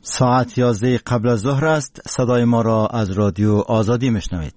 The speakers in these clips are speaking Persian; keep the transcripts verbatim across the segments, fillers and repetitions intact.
ساعت یازده قبل از ظهر است. صدای ما را از رادیو آزادی میشنوید.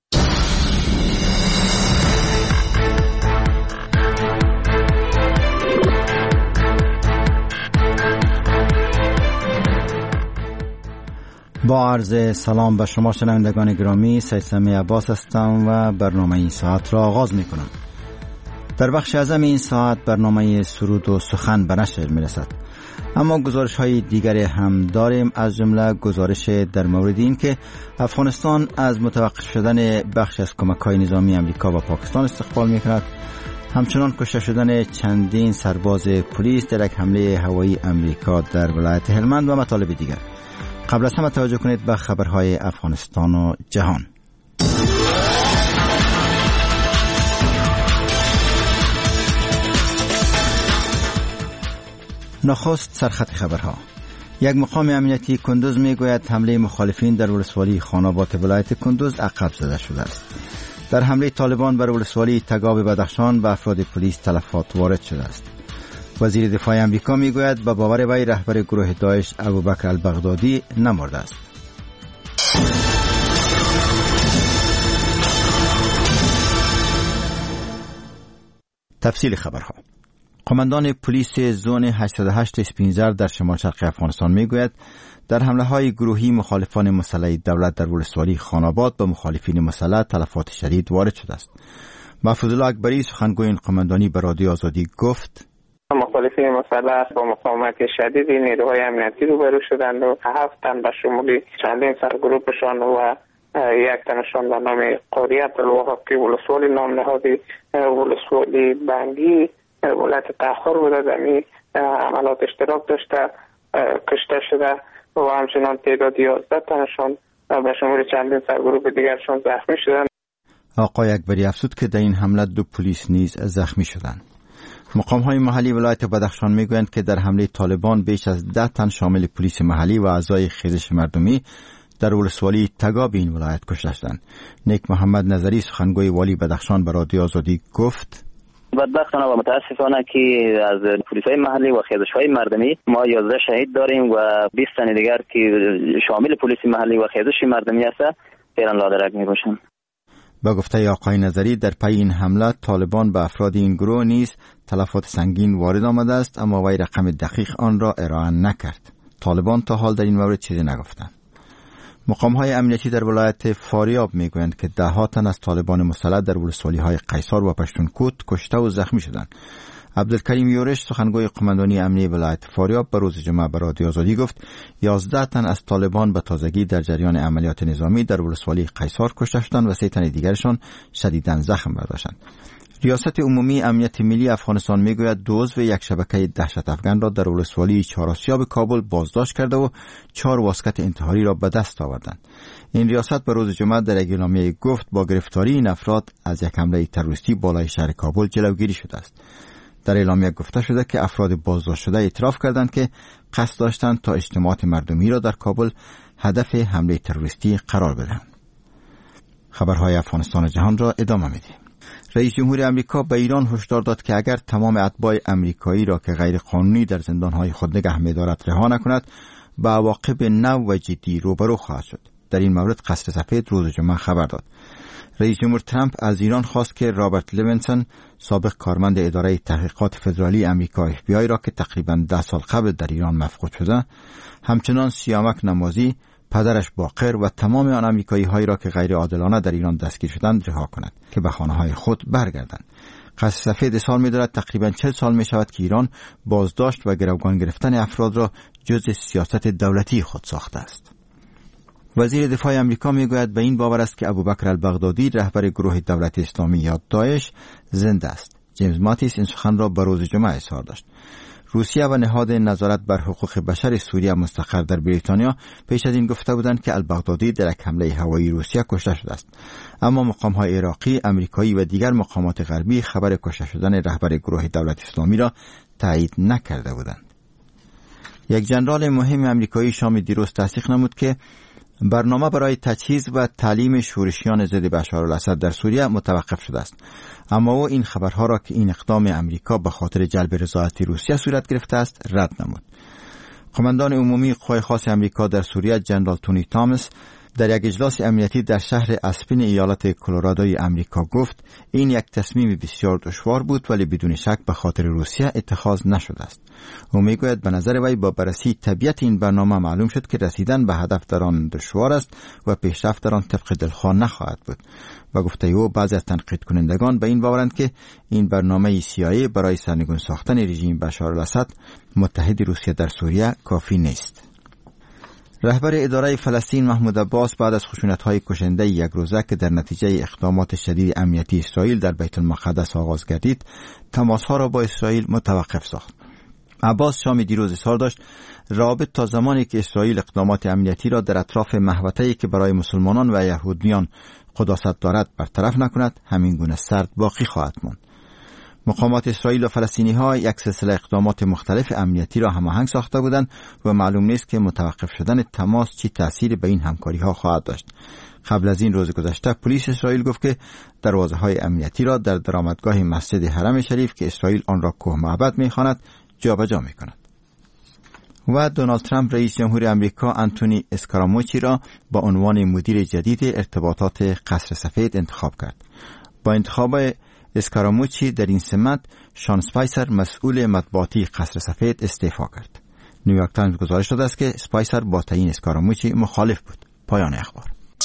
با عرض سلام به شما شنوندگان گرامی، سید سمیع عباس هستم و برنامه این ساعت را آغاز می کنم. در بخش اعظم این ساعت برنامه سرود و سخن به نشر می رسد، اما گزارش های دیگری هم داریم، از جمله گزارش در مورد این که افغانستان از متوقف شدن بخش از کمک های نظامی امریکا و پاکستان استقبال می کند. همچنان کشته شدن چندین سرباز پلیس در یک حمله هوایی امریکا در ولایت هلمند و مطالب دیگر. قبل از همه توجه کنید به خبرهای افغانستان و جهان. نخست سرخط خبرها. یک مقام امنیتی کندوز میگوید حمله مخالفین در ولسوالی خاناباد ولایت کندوز عقب زده شده است. در حمله طالبان بر ولسوالی تگاب بدخشان به افراد پلیس تلفات وارد شده است. وزیر دفاع امریکا میگوید به باور وی رهبر گروه داعش ابوبکر البغدادی نمرده است. تفصیل خبرها. قماندان پلیس زون هشتصد و هشت اسپینزر در شمال شرق افغانستان میگوید در حمله های گروهی مخالفان مسلح دولت در ولسوالی خاناباد به مخالفین مسلح تلفات شدید وارد شده است. محفوظ الله اکبری سخنگوی این قماندانی به رادیو آزادی گفت: مخالفین مسلح با مقاومت شدیدی نیروهای امنیتی روبرو شدند و هفت تن به شمول چندین سرگروپشان و یک تنشان به نام قاریت الوهاقی ولسوالی نام نهادی ولسوالی بنگی ولایت تاخر بوده در این عملات اشتراک داشته کشته شده و همچنان تعداد یازده تنشان به شمول چندین سرگروپ دیگرشان زخمی شدند. آقای اکبری افزود که در این حمله دو پلیس نیز زخمی شدند. مقام های محلی ولایت بدخشان میگویند که در حمله طالبان بیش از ده تن شامل پلیس محلی و اعضای خیزش مردمی در ولسوالی تگاب این ولایت کشته شدند. نیک محمد نظری سخنگوی والی بدخشان به رادیو آزادی گفت: بدبختانه و متاسفانه که از پلیس‌های محلی و خیزش‌های مردمی ما یازده شهید داریم و بیست تن دیگر که شامل پلیس محلی و خیزش مردمی است فعلا لادرک می‌باشند. با گفته آقای نظری در پی این حمله طالبان به افراد این گروه نیز تلفات سنگین وارد آمده است، اما وی رقم دقیق آن را ارائه نکرد. طالبان تا حال در این مورد چیزی نگفتند. مقام‌های امنیتی در ولایت فاریاب میگویند که ده ها تن از طالبان مسلح در ولسوالی‌های قیصار و پشتونکوت کشته و زخمی شدند. عبدالکریم یورش سخنگوی قماندانی امنیتی ولایت فاریاب به روز جمعه به رادیو آزادی گفت یازده تن از طالبان به تازگی در جریان عملیات نظامی در ولسوالی قیصار کشته شدند و سه تن دیگرشان شدیداً زخم برداشتند. ریاست عمومی امنیت ملی افغانستان میگوید دو عضو یک شبکه دهشت افغان را در ولسوالی چهارآسیاب کابل بازداشت کرده و چهار واسکت انتحاری را به دست آوردند. این ریاست به روز جمعه در یک اعلامیه گفت با گرفتاری این افراد از یک حمله تروریستی بالای شهر کابل جلوگیری شده است. در اعلامیه گفته شده که افراد بازداشت شده اعتراف کردند که قصد داشتند تا اجتماعات مردمی را در کابل هدف حمله تروریستی قرار بدهند. خبرهای افغانستان و جهان را ادامه می‌دهیم. رئیس جمهور امریکا به ایران هشدار داد که اگر تمام اتباع امریکایی را که غیر قانونی در زندان‌های خود نگه می‌دارد رها نکند، به عواقب نو و جدی روبرو خواهد شد. در این مورد قصر سفید روز جمعه خبر داد. رئیس جمهور ترامپ از ایران خواست که رابرت لیوینسون، سابق کارمند اداره تحقیقات فدرالی امریکا اف بی آی را که تقریباً ده سال قبل در ایران مفقود شده، همچنان سیامک نمازی، پدرش باقر و تمام آن امریکایی هایی را که غیر عادلانه در ایران دستگیر شدند رها کند که به خانه های خود برگردند. قصر سفید اظهار می‌دارد تقریباً چهل سال می شود که ایران بازداشت و گروگان گرفتن افراد را جزء سیاست دولتی خود ساخته است. وزیر دفاع امریکا میگوید به این باور است که ابوبکر البغدادی رهبر گروه دولت اسلامی یا داعش زنده است. جیمز ماتیس این سخن را به روز جمعه اظهار داشت. روسیه و نهاد نظارت بر حقوق بشر سوریه مستقر در بریتانیا پیش از این گفته بودند که البغدادی در یک حمله هوایی روسیه کشته شده است، اما مقام‌های عراقی، امریکایی و دیگر مقامات غربی خبر کشته شدن رهبر گروه دولت اسلامی را تایید نکرده بودند. یک ژنرال مهم امریکایی شام دیروز تصدیق نمود که برنامه برای تجهیز و تعلیم شورشیان ضد بشارالاسد در سوریه متوقف شده است، اما او این خبرها را که این اقدام امریکا به خاطر جلب رضایت روسیه صورت گرفته است رد نمود. قماندان عمومی قوای خاص امریکا در سوریه جنرال تونی تامس در یک اجلاس امنیتی در شهر اسپین ایالت کلرادوی امریکا گفت این یک تصمیم بسیار دشوار بود ولی بدون شک به خاطر روسیه اتخاذ نشده است. او میگوید به نظر وی با بررسی طبیعت این برنامه معلوم شد که رسیدن به هدف در آن دشوار است و پیشرفت در آن طبق دلخواه نخواهد بود. و گفته او بعضی از تنقید کنندگان به این باورند که این برنامه سی آی ای برای سرنگون ساختن رژیم بشار الاسد متحد روسیه در سوریه کافی نیست. رهبر اداره فلسطین محمود عباس بعد از خشونت‌های کشنده یک روزه که در نتیجه اقدامات شدید امنیتی اسرائیل در بیت المقدس آغاز گردید، تماس‌ها را با اسرائیل متوقف ساخت. عباس شام دیروز اظهار داشت رابط تا زمانی که اسرائیل اقدامات امنیتی را در اطراف محوطه‌ای که برای مسلمانان و یهودیان قداست دارد برطرف نکند، همین گونه سرد باقی خواهد ماند. مقامات اسرائیل و فلسطینی ها یک سلسله اقدامات مختلف امنیتی را هماهنگ ساخته بودند و معلوم نیست که متوقف شدن تماس چی تأثیری به این همکاری ها خواهد داشت. قبل از این روز گذشته پلیس اسرائیل گفت که دروازه های امنیتی را در درآمدگاه مسجد حرم شریف که اسرائیل آن را کوه معبد می‌خواند جابجا می‌کند. و دونالد ترامپ رئیس جمهور امریکا انتونی اسکاراموچی را با عنوان مدیر جدید ارتباطات قصر سفید انتخاب کرد. با انتخاب اسکاراموچی در این سمت شان سپایسر مسئول مطبوعاتی قصر سفید استعفا کرد. نیویورک تایمز گزارش داده است که سپایسر با تعیین اسکاراموچی مخالف بود. پایان اخبار.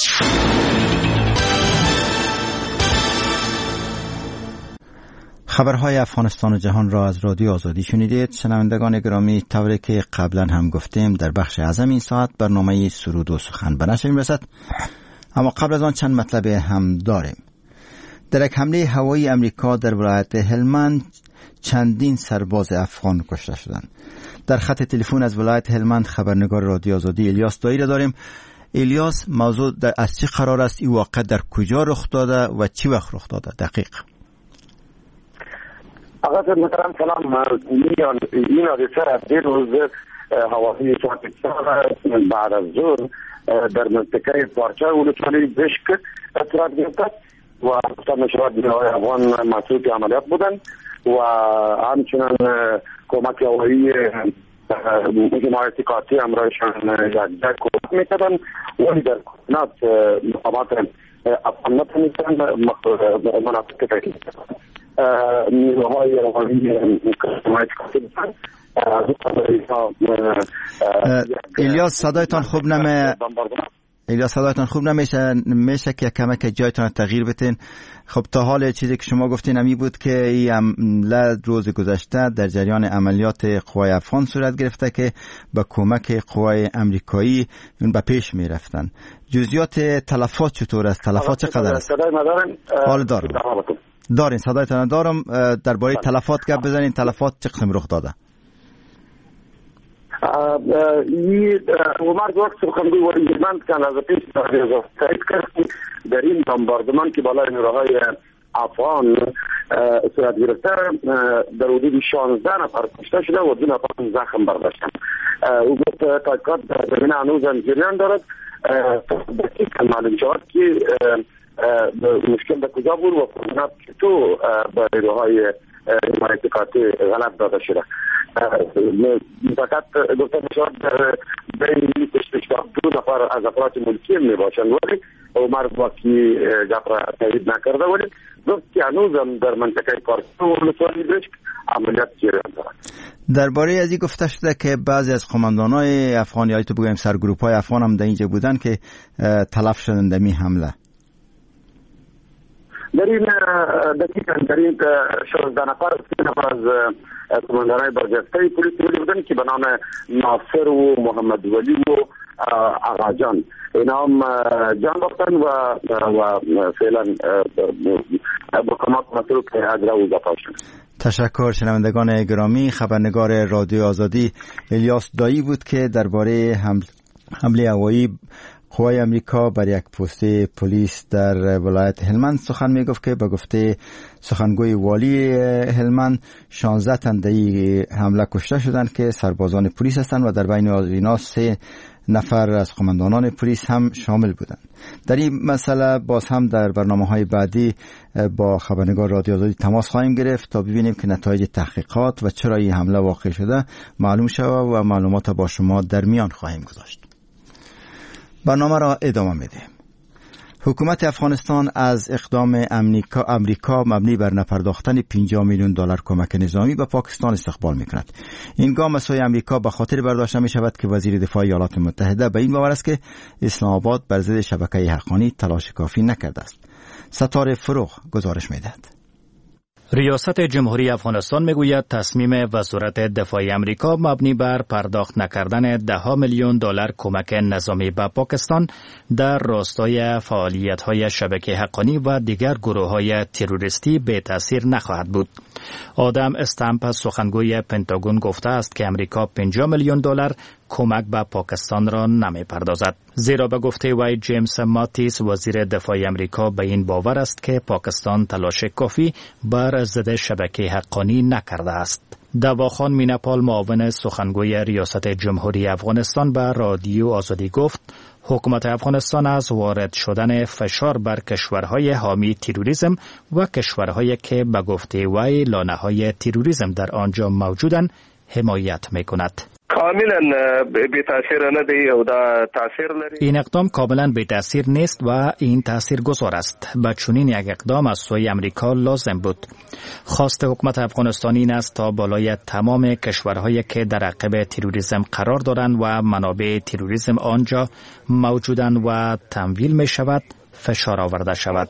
خبرهای افغانستان و جهان را از رادیو آزادی شنیدید. شنوندگان گرامی، طوری که قبلا هم گفتیم در بخش اعظم این ساعت برنامه سرود و سخن به نشر می‌رسد، اما قبل از آن چند مطلب هم داریم. در یک حمله هوایی امریکا در ولایت هلمند چندین سرباز افغان کشته شدند. در خط تلفن از ولایت هلمند خبرنگار رادیو آزادی الیاس دایی را داریم. الیاس، موضوع از چه قرار است؟ این واقعه در کجا رخ داده و چی وقت رخ داده دقیق؟ آقا محترم سلام. این حادثه دیروز هوایی ساعت چهار بعد از ظهر در منطقه پارچه ولسوالی بشک صورت گرفت و گفتم می‌شود نیروهای افغان مسئول عملیات بودند و همچنان کمک هوایی حمایتی قاطع همراهشان یک جای کمک می‌کردند ولی در کنات مقامات افغان نتونستند مناطق تحقیق کنند. نیروهای هوایی حمایتی قاطع بودند. الیاس صدایتان خوب نمی الیاس صدایتان خوب نمیشه میشه که کمک جایتان تغییر بدین. خب تا حال چیزی که شما گفتین امی بود که این حمله روز گذشته در جریان عملیات قوای افغان صورت گرفته که با کمک قوای امریکایی اون به پیش میرفتن. جزئیات تلفات چطور است؟ تلفات چقدر است؟ صدای مدارن حال دارم دارین صدایتان دارم. درباره تلفات گپ بزنین. تلفات چه قسم رخ داده؟ این مرگ وقت سخنگوی ولی هلمند که از پیش تایید کرد در این بمباردمان که بالای نیروهای افغان صورت گرفته در حدود شانزده نفر کشته شده و دو نفر زخم برداشتند. او گفت تحقیقات در زمینه هنوز هم جریان دارد. دقیقاً معلوم شود که مشکل در کجا بود و کمونات چطور به نیروهای حمایتی قاطع غلط داده شده. فقط گفته میشود در بین اشتباه دو نفر از افراد ملکی می باشند ولی عمر باقی گپ را تایید نکرده ولی گفت که هنوز هم در منطقه پارچه ولسوالی بشک عملیات جریان دارد. درباره از این گفته شده که بعضی از قماندان‌های افغان یا تو بگویم سرگروپ‌های افغان هم در اینجا بودن که تلف شدند در این حمله. در این دقیقاً در این شانزده نفر سه نفر از کماندان‌های برجسته پلیس بودند که به نام ناصر و محمد ولی و آقاجان اینا هم جان باختن و و فعلا مقامات مسئول که اجرا و دفاع شد. تشکر. شنوندگان گرامی، خبرنگار رادیو آزادی الیاس دایی بود که درباره حمله هوایی قوای امریکا بر یک پست پلیس در ولایت هلمند سخن می گفت که به گفته سخنگوی والی هلمند شانزده تن در این حمله کشته شدند که سربازان پلیس هستند و در بین اینا سه نفر از قماندانان پلیس هم شامل بودند. در این مسئله باز هم در برنامه‌های بعدی با خبرنگار رادیو آزادی تماس خواهیم گرفت تا ببینیم که نتایج تحقیقات و چرا این حمله واقع شده معلوم شود و معلومات با شما در میان خواهیم گذاشت. برنامه را ادامه میدیم. حکومت افغانستان از اقدام امریکا, امریکا مبنی بر نپرداختن پنجاه میلیون دلار کمک نظامی به پاکستان استقبال میکند. این گام از سوی امریکا به خاطر برداشته می شود که وزیر دفاع ایالات متحده به این باور است که اسلام آباد بر ضد شبکه حقانی تلاش کافی نکرده است. ستاره فروغ گزارش میدهد. ریاست جمهوری افغانستان میگوید تصمیم وزارت دفاع امریکا مبنی بر پرداخت نکردن ده ها میلیون دلار کمک نظامی به پاکستان در راستای فعالیت‌های شبکه حقانی و دیگر گروه‌های تروریستی به تأثیر نخواهد بود. آدم استامپ سخنگوی پنتاگون گفته است که امریکا پنجاه میلیون دلار کمک به پاکستان را نمی‌پردازد. زیرا به گفته وی جیمز ماتیس وزیر دفاع امریکا به این باور است که پاکستان تلاش کافی بر ضد شبکه حقانی نکرده است. دواخان میناپال معاون سخنگوی ریاست جمهوری افغانستان به رادیو آزادی گفت حکومت افغانستان از وارد شدن فشار بر کشورهای حامی تروریسم و کشورهایی که به گفته وی لانه‌های تروریسم در آنجا موجودند حمایت می‌کند. کاملا بی تاثیر نه دی او دا تاثیر لري. این اقدام کاملا بی تاثیر نیست و این تاثیر گذار است. با چنین یک اقدام از سوی امریکا لازم بود. خواست حکومت افغانستانی این است تا بالای تمام کشورهایی که در عقب تروریسم قرار دارند و منابع تروریسم آنجا موجودند و تمویل می شود فشار آورده شود.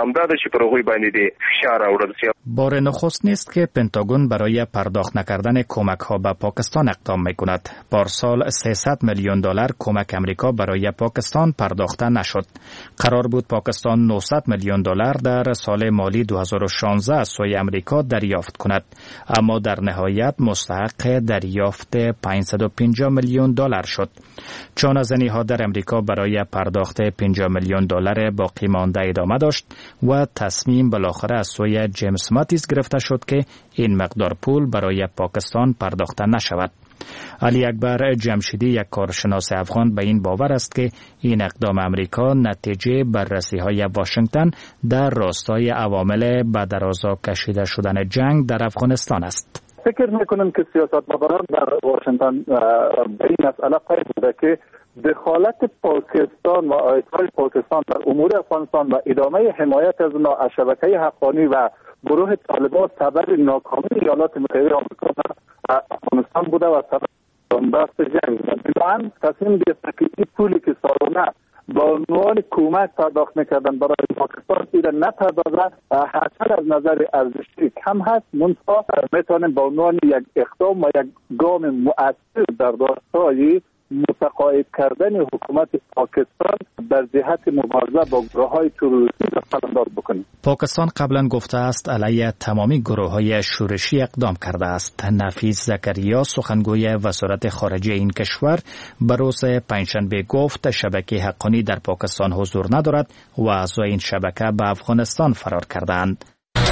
بار نخست نیست که پنتاگون برای پرداخت نکردن کمک ها به پاکستان اقدام می کند. پارسال سیصد میلیون دلار کمک امریکا برای پاکستان پرداخته نشد. قرار بود پاکستان نهصد میلیون دلار در سال مالی دو هزار و شانزده از سوی امریکا دریافت کند، اما در نهایت مستحق دریافت پانصد و پنجاه میلیون دلار شد. چون از ها در امریکا برای پرداخت پنجاه میلیون دلار باقی مانده ادامه داشت و تصمیم بالاخره از سوی جیمز ماتیس گرفته شد که این مقدار پول برای پاکستان پرداخته نشود. علی اکبر جمشیدی یک کارشناس افغان به این باور است که این اقدام امریکا نتیجه بررسی های واشنگتن در راستای عوامل به درازا کشیده شدن جنگ در افغانستان است. فکر میکنم که سیاستمداران در واشنگتن به این مسئله قائل بوده که دخالت پاکستان و آیت‌های پاکستان در امور افغانستان و ادامه حمایت از اونها از شبکه حقانی و گروه طالبان سبب ناکامی ایالات متحده آمریکا در افغانستان بوده و سبب بحث جنگ بود. بنابراین تصمیم گرفته که این پولی که سالانه با عنوان کمک پرداخت میکردن برای پاکستان ایره نپردازه، هرچند از نظر ارزشی کم هست، منتها میتونیم با عنوان یک اقدام و یک گام مؤثر در راستای متقاعد کردن حکومت پاکستان در جهت مبارزه با گروه‌های تروریستی قلمداد بکنیم. پاکستان قبلا گفته است علیه تمامی گروه‌های شورشی اقدام کرده است. نفیس زکریا سخنگوی وزارت خارجه این کشور به روز پنجشنبه گفت شبکه حقانی در پاکستان حضور ندارد و اعضای این شبکه به افغانستان فرار کردند.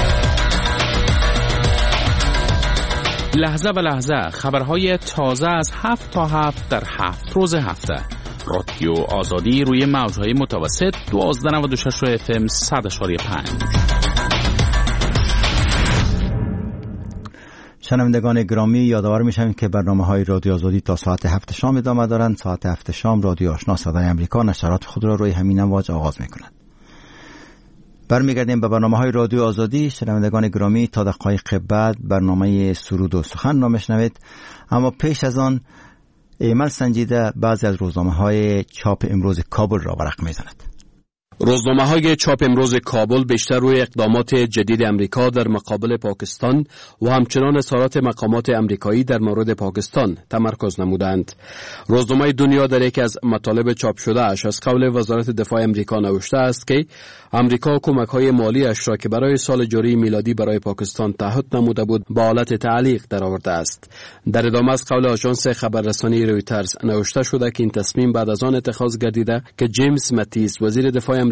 لحظه به لحظه خبرهای تازه از هفت تا هفت در هفت روز هفته. رادیو آزادی روی موجهای متوسط دوازده نود و شش اف ام صد اشاری پنج. شنوندگان گرامی، یادآور میشم که برنامه‌های رادیو آزادی تا ساعت هفت شام ادامه دارند. ساعت هفت شام رادیو آشنا صدای امریکا نشرات خود را روی همین امواج آغاز می‌کند. برمیگردیم به برنامه‌های رادیو آزادی. شنوندگان گرامی، تا دقایق بعد برنامه سرود و سخن را میشنوید، اما پیش از آن ایمن سنجیده بعضی از روزنامه‌های چاپ امروز کابل را ورق میزند. روزنامه‌های چاپ امروز کابل بیشتر روی اقدامات جدید امریکا در مقابل پاکستان و همچنان اظهارات مقامات امریکایی در مورد پاکستان تمرکز نمودند. روزنامه دنیا در یکی از مطالب چاپ شده اش از قول وزارت دفاع امریکا نوشته است که امریکا کمک‌های مالی‌اش را که برای سال جاری میلادی برای پاکستان تعهد نموده بود با حالت تعلیق درآورده است. در ادامه از قول آژانس خبررسانی رویترز نوشته شده که این تصمیم بعد از آن اتخاذ گردیده که جیمز ماتیس وزیر دفاع امریکا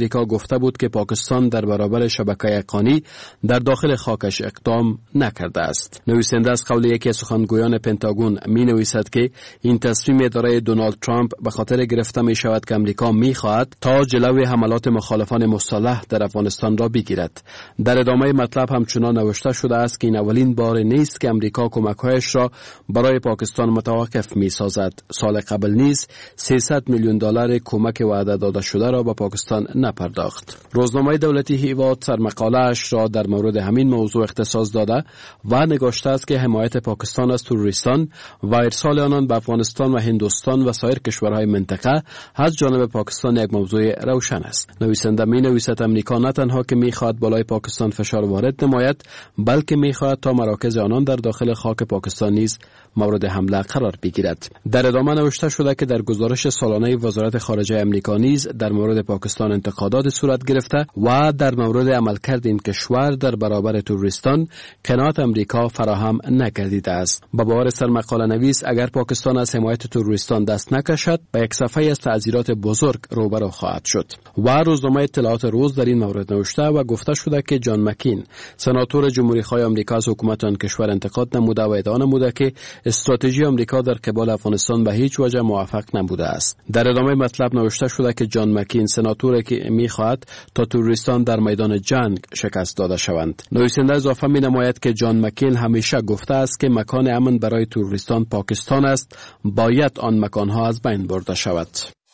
امریکا گفته بود که پاکستان در برابر شبکه اقانی در داخل خاکش اقدام نکرده است. نویسنده از قول یکی از سخنگویان پنتاگون می نویسد که این تصمیم اداره دونالد ترامپ به خاطر گرفته می شود که امریکا می خواهد تا جلوی حملات مخالفان مسلح در افغانستان را بگیرد. در ادامه مطلب همچنان نوشته شده است که این اولین بار نیست که امریکا کمک‌هایش را برای پاکستان متوقف می سازد. سال قبل نیز سیصد میلیون دلار کمک وعده داده شده را به پاکستان نپرداخت. روزنامه دولتی هیواد سرمقاله‌اش را در مورد همین موضوع اختصاص داده و نگاشته است که حمایت پاکستان از تروریستان و ارسال آنان به افغانستان و هندوستان و سایر کشورهای منطقه از جانب پاکستان یک موضوع روشن است. نویسنده می نویسد امریکا نه تنها که می خواهد بالای پاکستان فشار وارد نماید، بلکه می خواهد تا مراکز آنان در داخل خاک پاکستان نیز مورد حمله قرار بگیرد. در ادامه نوشته شده که در گزارش سالانه وزارت خارجه امریکا نیز در مورد پاکستان انتقادات صورت گرفته و در مورد عملکرد این کشور در برابر تروریستان قناعت امریکا فراهم نگردیده است. با باور سرمقاله نویس اگر پاکستان از حمایت تروریستان دست نکشد با یک صفحه از تعذیرات بزرگ روبرو خواهد شد. و روزنامه اطلاعات روز در این مورد نوشته و گفته شده که جان مکین سناتور جمهوری خواه آمریکا از حکومت آن کشور انتقاد نموده و ادعا نموده که استراتژی آمریکا در قبال افغانستان به هیچ وجه موفق نبوده است. در ادامه مطلب نوشته شده که جان مکین سناتوری که می‌خواهد تا تروریستان در میدان جنگ شکست داده شوند. نویسنده اضافه می‌نماید که جان مکین همیشه گفته است که مکان امن برای تروریستان پاکستان است، باید آن مکانها از بین برده شود.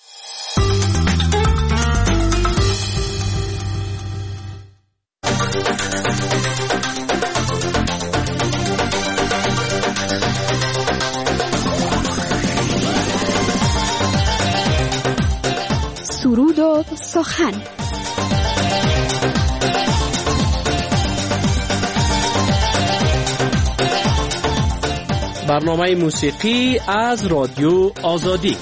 سرود و سخن. برنامه موسیقی از رادیو آزادی.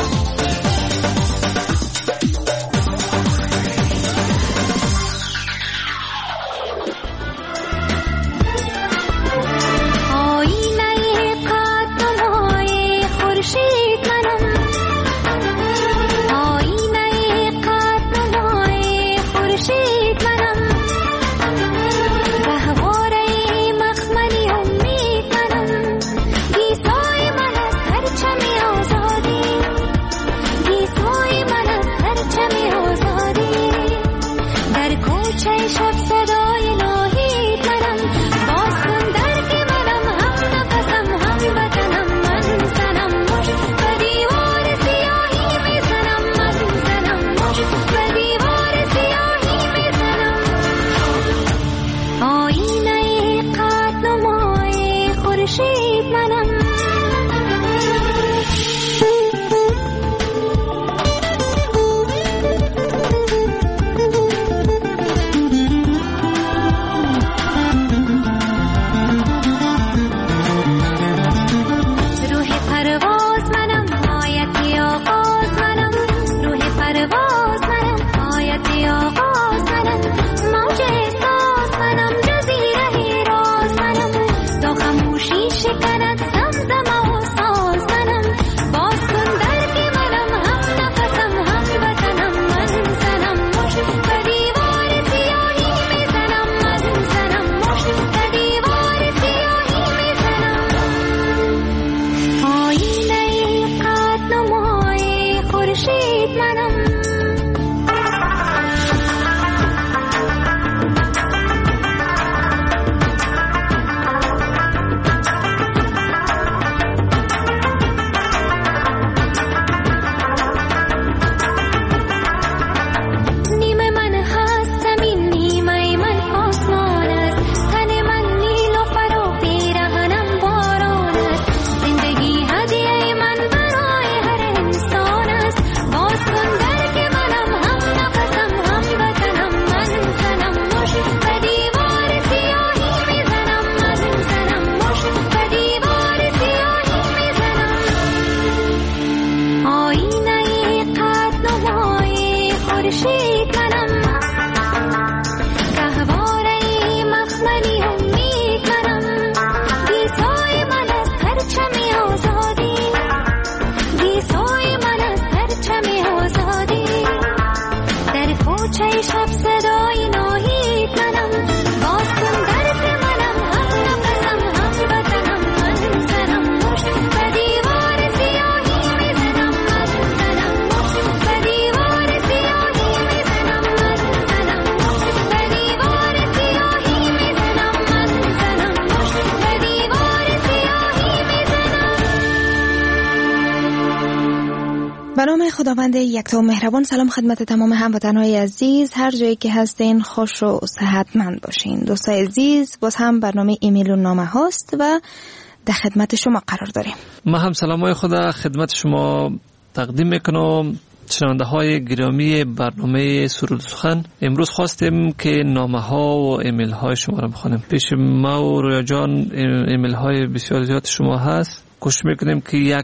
خداوند یکتا و مهربان، سلام خدمت تمام هموطنهای عزیز، هر جایی که هستین خوش و صحتمند باشین. دوستای عزیز، باز هم برنامه ایمیل و نامه هاست و در خدمت شما قرار داریم. ما هم سلامای خدا خدمت شما تقدیم میکنم. شنونده های گرامی برنامه سرود سخن، امروز خواستیم که نامه ها و ایمیل های شما را بخونیم. پیش ما و رویا جان ایمیل های بسیار زیاد شما هست. کوشش میکنیم که یک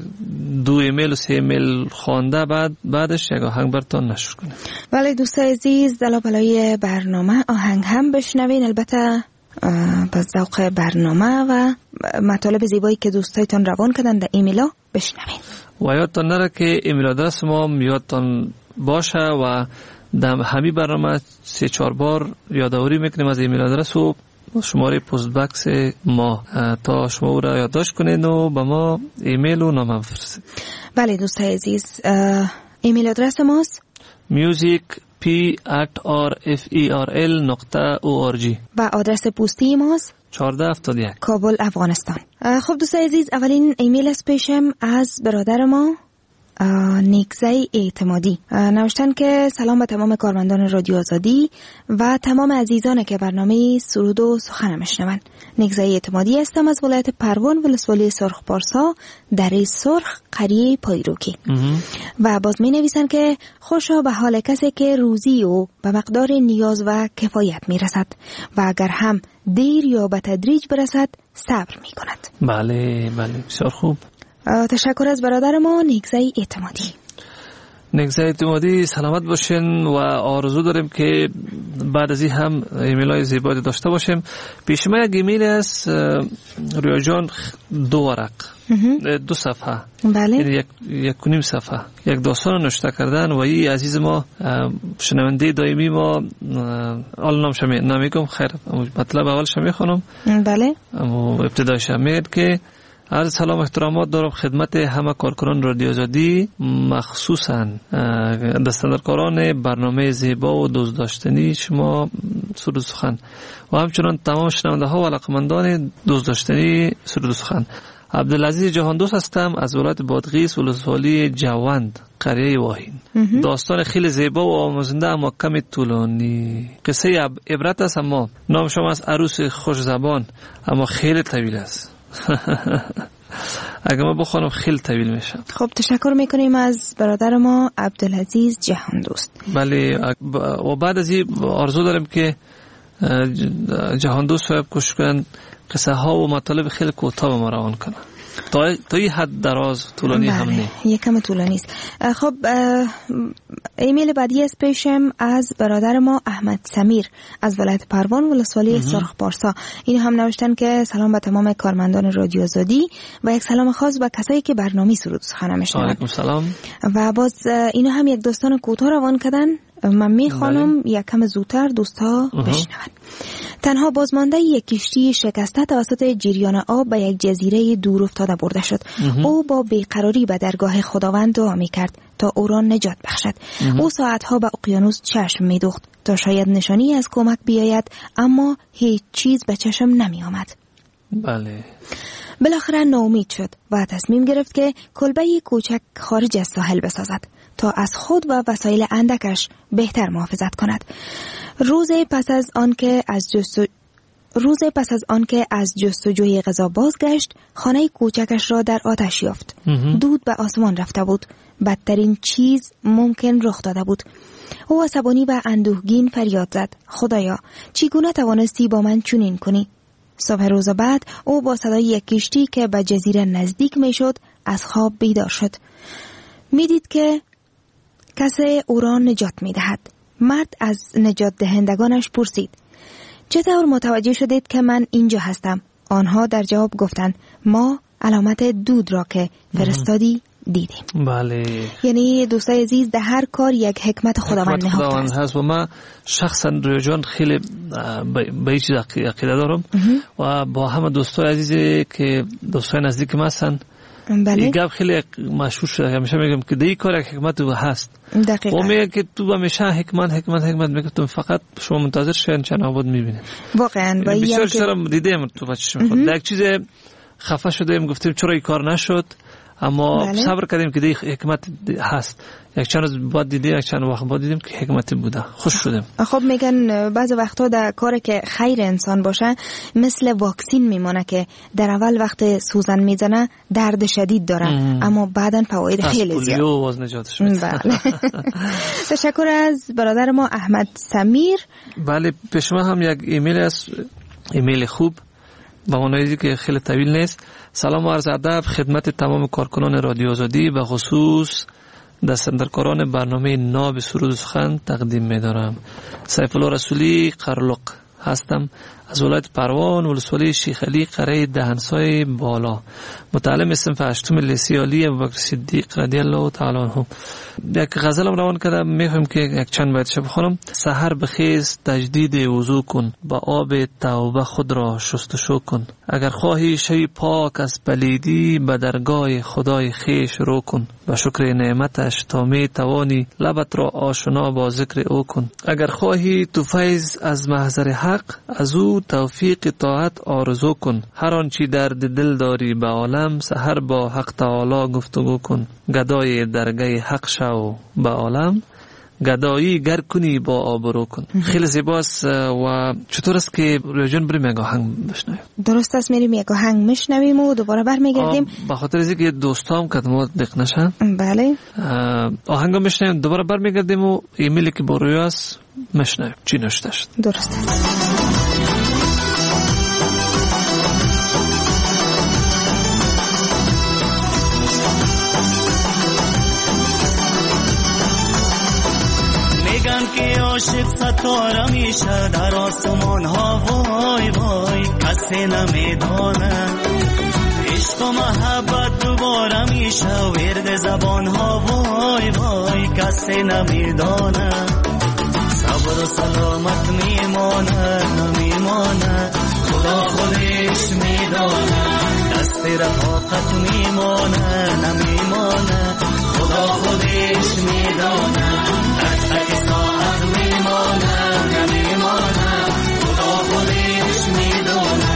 دو ایمیل و سه ایمیل خوانده بعد بعدش یک آهنگ براتون نشر کنیم. ولی دوستای عزیز، دلا بلای برنامه آهنگ هم بشنوین، البته به ذوق برنامه و مطالب زیبایی که دوستایتان روان کردن در ایمیلا بشنوین. و یادتان نره که ایمیل آدرس ما یادتان باشه و در همین برنامه سه چهار بار یادآوری میکنیم از ایمیل آدرس و شماره پست بکس ما تا شما او را یادداشت کنید و به ما ایمیل و نامه بفرستید. بله دوستای عزیز، ایمیل آدرس ماست music p at r f e r l نقطه او آر جی و آدرس پستی ماست چهارده هفتاد و یک کابل، افغانستان. خب دوستای عزیز، اولین ایمیل از پیشم از برادر ما نیکزای اعتمادی نوشتن که سلام به تمام کارمندان رادیو آزادی و تمام عزیزان که برنامه سرود و سخن میشنون. نیکزای اعتمادی هستم از ولایت پروان، ولسوالی سرخ پارسا، دره سرخ، قریه پایروکی. و باز می نویسن که خوشا به حال کسی که روزی و به مقدار نیاز و کفایت می رسد و اگر هم دیر یا به تدریج برسد صبر می کند. بله بله، بسیار خوب. تشکر از برادر ما نیکزای اعتمادی. نیکزای اعتمادی سلامت باشین و آرزو داریم که بعد از این هم ایمیل های زیبایی داشته باشیم. پیش ما یک ایمیل است رویا جان، دو ورق، دو صفحه، بله، یعنی یک یک کنیم صفحه، یک داستان نوشته کردن و این عزیز ما شنونده دائمی ما، حالا نامش نمیگم، خیر مطلب اولش میخونم. بله، اما ابتدایش میگه که عرض سلام احترامات دارم خدمت همه کارکنان رادیو آزادی، مخصوصا دستاندرکاران برنامه زیبا و دوست داشتنی شما سرود سخن و همچنان تمام شنونده ها و علاقمندان دوست داشتنی سرود سخن. عبدالعزیز جهان دوست هستم از ولایت بادغیس، ولسوالی جوند، قریه واهین. داستان خیلی زیبا و آموزنده اما کمی طولانی. قصه عبرت است، اما نام شما از عروس خوش زبان، اما خیلی طویل است. اگه ما بخونم خیلی طویل میشه. خب تشکر میکنیم از برادر ما عبدالعزیز جهان دوست. بله، و بعد از این آرزو داریم که جهان دوست صاحب کوشش کنن قصه ها و مطالب خیلی کوتاه ما روان کنن، تا تا این حد دراز طولانی هم نه، یکم طولانی است. خب ایمیل بعدی از پیشم از برادر ما احمد سمیر از ولایت پروان، ولسوالی سرخ پارسا. این هم نوشتن که سلام به تمام کارمندان رادیو آزادی و یک سلام خاص به کسایی که برنامه سرود سخن میشنون. علیکم سلام. و باز اینا هم یک داستان کوتاه روان کردن، من میخوانم یک کم زودتر دوستا بشنون. تنها بازمانده یک کشتی شکسته توسط جریان آب به یک جزیره دور افتاده برده شد. او با بیقراری به درگاه خداوند دعا میکرد تا او را نجات بخشد. او ساعتها به اقیانوس چشم میدوخت تا شاید نشانی از کمک بیاید، اما هیچ چیز به چشم نمی آمد. بله. بالاخره ناامید شد و تصمیم گرفت که کلبه کوچک خارج از ساحل بسازد تا از خود و وسایل اندکش بهتر محافظت کند. روز پس از آن که از جستجو روز پس از آن که از جستجوی غذا بازگشت، خانه کوچکش را در آتش یافت. دود به آسمان رفته بود. بدترین چیز ممکن رخ داده بود. او عصبانی و اندوهگین فریاد زد: خدایا، چگونه توانستی با من چنین کنی؟ صبح روز بعد او با صدای یک کشتی که به جزیره نزدیک میشد از خواب بیدار شد. میدید که کسی او را نجات میدهد. مرد از نجات دهندگانش پرسید: چطور متوجه شدید که من اینجا هستم؟ آنها در جواب گفتند: ما علامت دود را که فرستادی دیدیم. بله. یعنی دوستای عزیز، در هر کار یک حکمت خداوند نهفته است. هست و ما شخصا روی جان خیلی به این چیز عقیده دارم و با همه دوستای عزیزی که دوستای نزدیک ما هستن. بله. این گپ خیلی مشهور شده، همیشه میگم که در این کار یک حکمت هست. دقیقاً. و میگه که تو همیشه حکمت حکمت حکمت میگم، فقط شما منتظر شین چند آباد میبینید. واقعا. و بسیار سرم دیدم تو بچش میخواد. یک چیز خفه شدیم، گفتیم چرا این کار نشد، اما بله. صبر کردیم که دیگه حکمت هست. یک چند روز بعد دیدیم، یک چند وقت بعد دیدیم که حکمتی بوده، خوش شدیم. خب میگن بعض وقتا در کار که خیر انسان باشه مثل واکسین میمونه که در اول وقت سوزن میزنه درد شدید داره ام. اما بعداً فواید خیلی زیاد. از پولیو باز نجاتش میده. بله. تشکر از برادر ما احمد سمیر. بله، پیش ما هم یک ایمیل است، ایمیل خوب با معنی که خیلی طویل نیست. سلام و عرض ادب خدمت تمام کارکنان رادیو آزادی، به خصوص دستندرکاران برنامه ناب سرود و سخن تقدیم می‌دارم. سیف الله رسولی قرلق هستم از ولایت پروان، ولسوالی شیخ علی، قره دهنسای بالا. متعلم صنف هشتم لیسه عالی ابوبکر صدیق رضی الله تعالی عنه. یک غزلم روان کردم، میخوام که یک چند بیت بخونم. سحر بخیز تجدید وضو کن، با آب توبه خود را شستشو کن. اگر خواهی شوی پاک از پلیدی، به درگاه خدای خیش رو کن. با شکر نعمتش تا می توانی، لبت را آشنا با ذکر او کن. اگر خواهی تو فیض از محضر حق، از او توفیق طاعت آرزو کن. هر آنچه درد دل داری به عالم، سحر با حق تعالی گفتگو کن. گدای درگاه حق شو به عالم، گدایی گر کنی با آبرو کن. خیلی زیباست. و چطور است که رویجان بریم یک آهنگ بشنویم؟ درست است، میریم یک آهنگ میشنویم و دوباره برمیگردیم. به خاطر از اینکه دوستام کدمات دق نشن، بله آهنگو میشنویم، دوباره برمیگردیم و ایمیلی که با روی است میشنویم چی نوشته شد. درست است. که عاشق ستاره میشه در آسمان ها، وای وای کسی نمیدانه. عشق و محبت دوباره میشه ورد زبان ها، وای وای کسی نمیدانه. صبر و سلامت میمانه نمیمانه، خدا خودش میدانه. دست رفاقت میمانه نمیمانه، خدا خودش میدانه. تک تک ساعت میمانه نمیمانه، خدا خودش میدانه.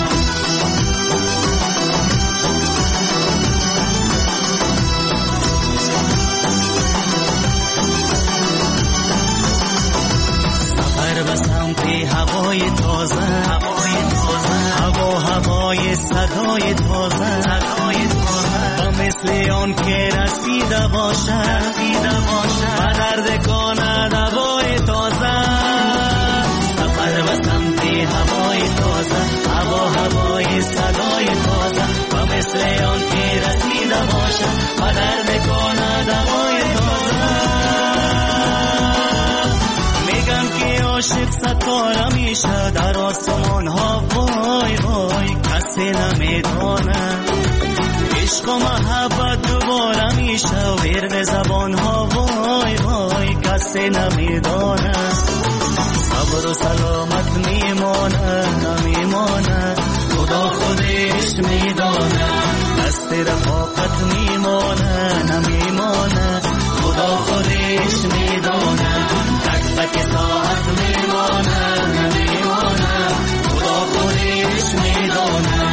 سفر به سمت هوای تازه، هوای تازه، هوا هوای صدای تازه، صدای تازه. و مثل آن که رسیده باشه، رسیده باشه و درد کنه دوای تازه. سفر به سمت هوای تازه، هوا هوای صدای تازه. و مثل آن که رسیده باشه و درد کنه دوای تازه. میگن که عاشق ستاره میشه در آسمان ها، وای وای کسی نمیدانه. عشق و محبت دوباره میشه ورد زبان ها، وای وای کسی نمیدانه. صبر و سلامت میمانه نمیمانه، خدا خودش میدانه. دست رفاقت میمانه نمیمانه، خدا خودش میدانه. تک تک ساعت میمانه نمیمانه، خدا خودش میدانه.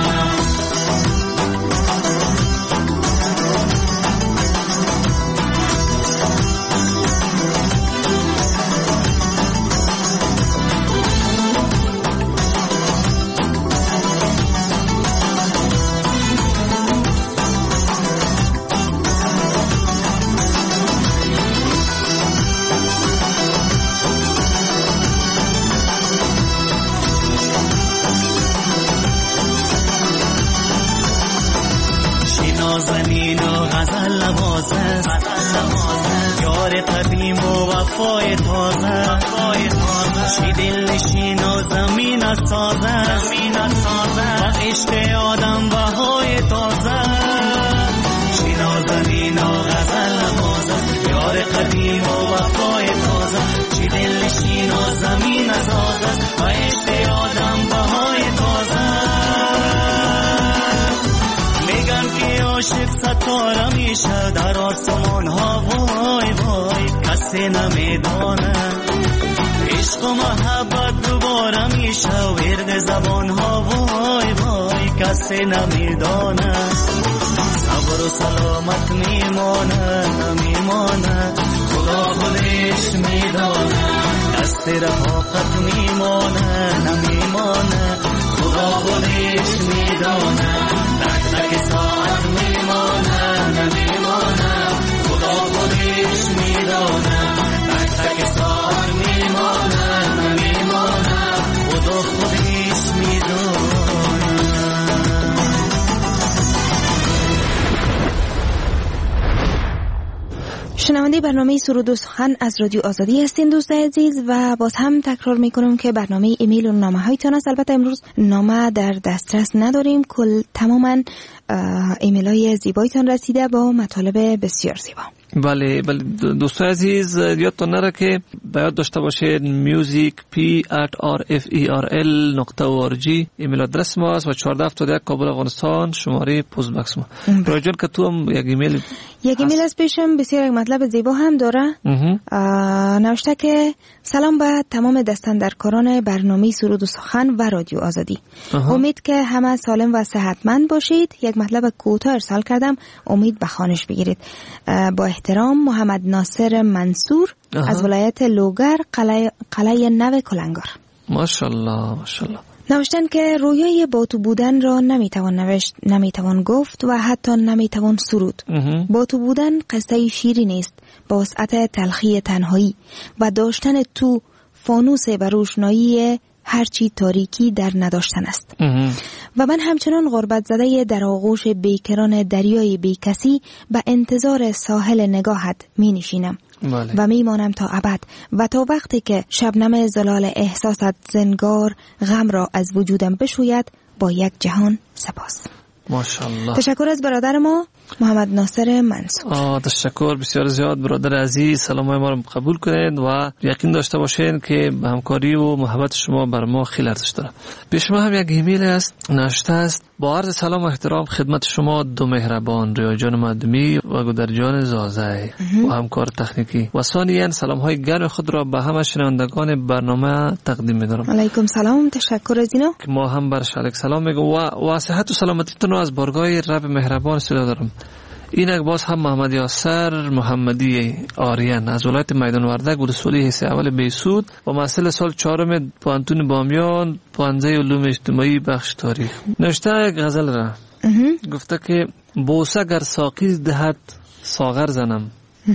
زمین و غزل لبازه، یار قدیم و وفای تازه. شی دل نشین و زمین سازه، و عشق آدم بهای تازه. شی نازنین و غزل لبازه، یار قدیم و وفای تازه. شی دل نشین و زمین سازه، و عشق آدم بهای تازه. عاشق ستاره میشه در آسمان ها، وای وای کسی نمیدانه. عشق و محبت دوباره میشه ورد زبان ها، وای وای کسی نمیدانه. صبر و سلامت میمانه نمیمانه خدا خودش میدانه دست رفاقت میمانه نمیمانه خدا خودش میدانه تک تک ساعت میمانه نمیمانه خدا خودش میدانه تک تک ساعت میمانه نمیمانه خدا خودش میدانه. شنونده برنامه سرود و سخن از رادیو آزادی هستین دوست عزیز و باز هم تکرار میکنم که برنامه ایمیل و نامه هایتان است. البته امروز نامه در دسترس نداریم، کل تماما ایمیل های زیبایتان رسیده با مطالب بسیار زیبا. بله بله دوستان عزیز یادتون نره که باید داشته باشید میوزیک پی ات آر اف ای آر ال نقطه او آر جی ایمیل آدرس ما است و چهارده هفتاد و یک کابل افغانستان شماره پست باکس ما. رایجان که تو هم یک ایمیل یک ایمیل از پیشم بسیار یک مطلب زیبا هم داره. نوشته که سلام به تمام دستاندرکاران برنامه سرود و سخن و رادیو آزادی. آها. امید که همه سالم و صحتمند باشید. یک مطلب کوتاه ارسال کردم، امید به خوانش بگیرید. با احترام محمد ناصر منصور آها. از ولایت لوگر قلعه قلعه نو کلنگار. ماشاءالله ماشاءالله. نوشتن که رویای با تو بودن را نمیتوان نوشت، نمیتوان گفت و حتی نمیتوان سرود. با تو بودن قصه شیری نیست با وسعت تلخی تنهایی و داشتن تو فانوس و روشنایی هرچی تاریکی در نداشتن است. و من همچنان غربت زده در آغوش بیکران دریای بیکسی به انتظار ساحل نگاهت می نشینم بله. و می مانم تا ابد و تا وقتی که شبنم زلال احساست زنگار غم را از وجودم بشوید با یک جهان سپاس. ماشاءالله. تشکر از برادر ما محمد ناصر منصور. آه تشکر بسیار زیاد برادر عزیز، سلامای ما رو قبول کنید و یقین داشته باشین که همکاری و محبت شما بر ما خیلی ارزش داره. پیش ما هم یک ایمیل است نوشته است: با عرض سلام و احترام خدمت شما دو مهربان ریا جان مدمی و گودر جان زازه و همکار تکنیکی و ثانیاً سلام های گرم خود را به همه شنوندگان برنامه تقدیم می‌دارم. علیکم سلام، تشکر از اینا که ما هم بر شما سلام میگم و و صحت و سلامتیتون از بارگاه رب مهربان سلام دارم. اینک باز هم محمد یاسر محمدی آریان از ولایت میدان وردک ولسوالی حصه اول بیسود و محصل سال چهارم پانتون بامیان پانزه علوم اجتماعی بخش تاریخ. نوشته یک غزل را گفته که بوسه گر ساقی دهد ساغر زنم،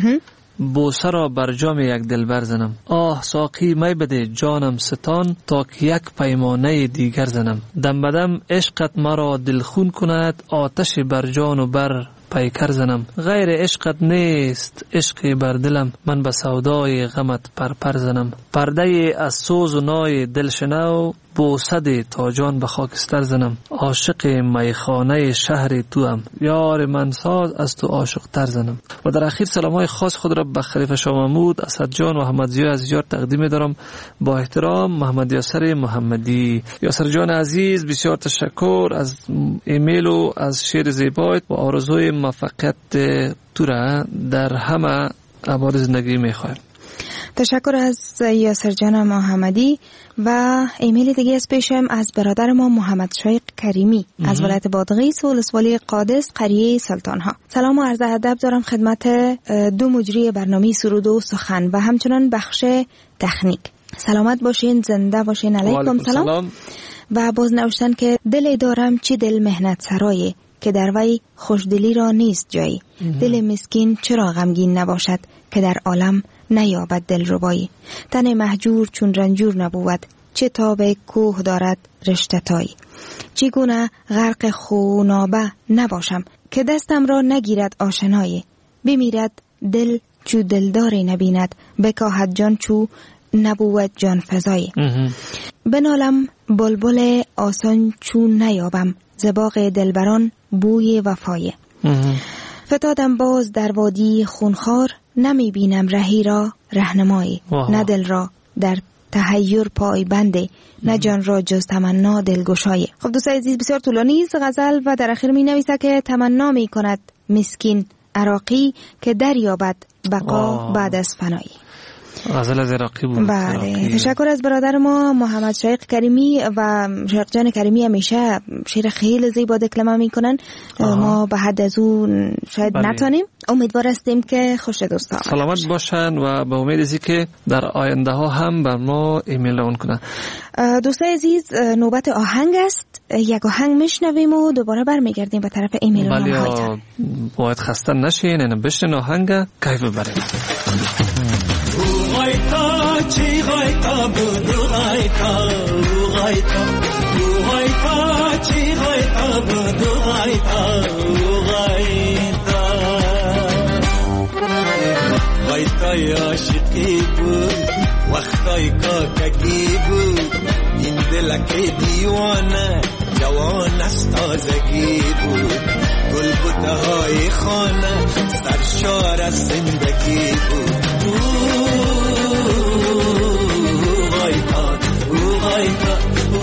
بوسه را بر جام یک دلبر زنم. آه ساقی می بده جانم ستان تا که یک پیمانه دیگر زنم. دم بدم عشقت مرا دلخون کند آتش بر جان و بر پیکر زنم. غیر عشقت نیست عشق بر دلم من به سودای غمت پرپر زنم. پرده از سوز و نای دل شنو بوسه تا جان به خاکستر زنم. عاشق میخانه شهر تو هم یار من ساز از تو عاشق تر زنم. و در اخیر سلامای خاص خود را به خلیفه شاه محمود، اسد جان و احمد ضیا عزیزیار تقدیم دارم. با احترام محمد یاسر محمدی. یاسر جان عزیز بسیار تشکر از ایمیل و از شعر زیبایت و آرزوی موفقیت تو را در همه ابعاد زندگی میخوایم. تشکر از یاسر جان محمدی. و ایمیل دیگه از پیشم از برادر ما محمد شایق کریمی امه. از ولایت بادغیس و ولسوالی قادس قریه سلطان ها. سلام و عرض ادب دارم خدمت دو مجری برنامه سرود و سخن و همچنان بخش تکنیک. سلامت باشین، زنده باشین. علیکم سلام. سلام. و باز نوشتن که دل دارم چی دل مهنت سرایه که در وی خوشدلی را نیست جایی. دل مسکین چرا غمگین نباشد که در عالم نیابد دل ربایی. تن مهجور چون رنجور نبود چه تاب کوه دارد رشته تایی. چگونه غرق خونابه نباشم که دستم را نگیرد آشنایی. بمیرد دل چو دلداری نبیند بکاهد جان چو نبود جان فزایی. بنالم بلبل آسان چون نیابم زباغ دلبران بوی وفای. فتادم باز در وادی خونخوار نمی بینم رهی را رهنمایی. نه دل را در تحیر پای بنده نه جان را جز تمنا دلگشایی. خب دوست عزیز بسیار طولانی است غزل و در اخیر می نویسه که تمنا می کند مسکین عراقی که دریابد بقا بعد از فنایی. غزل از عراقی بود. بله، تشکر از برادر ما محمد شایق کریمی و شایق جان کریمی. همیشه شعر خیلی زیبا دکلمه میکنن. ما به حد از اون شاید بله. نتانیم. امیدوار هستیم که خوش دوستان سلامت باشن و به امید ازی که در آینده ها هم بر ما ایمیل اون کنن. دوستای عزیز، نوبت آهنگ است. یک آهنگ میشنویم و دوباره برمیگردیم به طرف ایمیل اون هایتان. باید خسته نشین، اینم بشن آهنگ کیف ببریم. غایتا چی غایتا بودو غایتا غایتا غایتا چی غایتا بودو غایتا غایتا غایتای عاشقی بود وقتای کاکگی بود این دلک دیوانه جوان از تازگی بود گل بوته های خانه سرشار از زندگی بود غایتا غایتا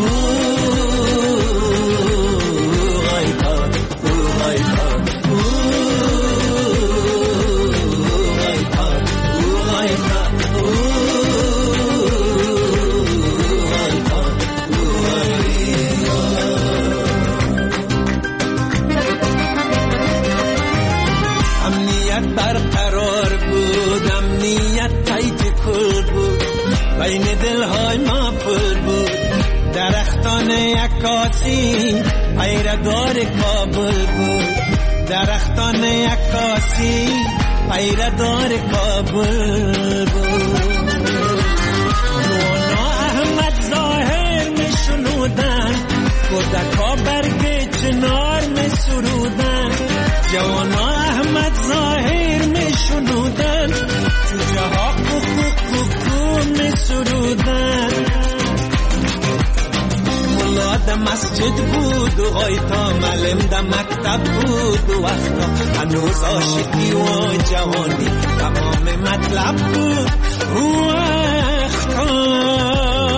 بین دلهای ما پل بود درختان عکاسی پیردار کابل بود درختان عکاسی پیردار کابل بود نونا احمد ظاهر می شنودن کودکا برگ چنار می سرودن جوانا احمد ظاهر می شنودن جوجه ها کوکو کوکو می سرودن ملا ده مسجد بود و غایتا معلم ده مکتب بود و وقتا هنوز عاشقی و جوانی تمام مطلب بود و وقتا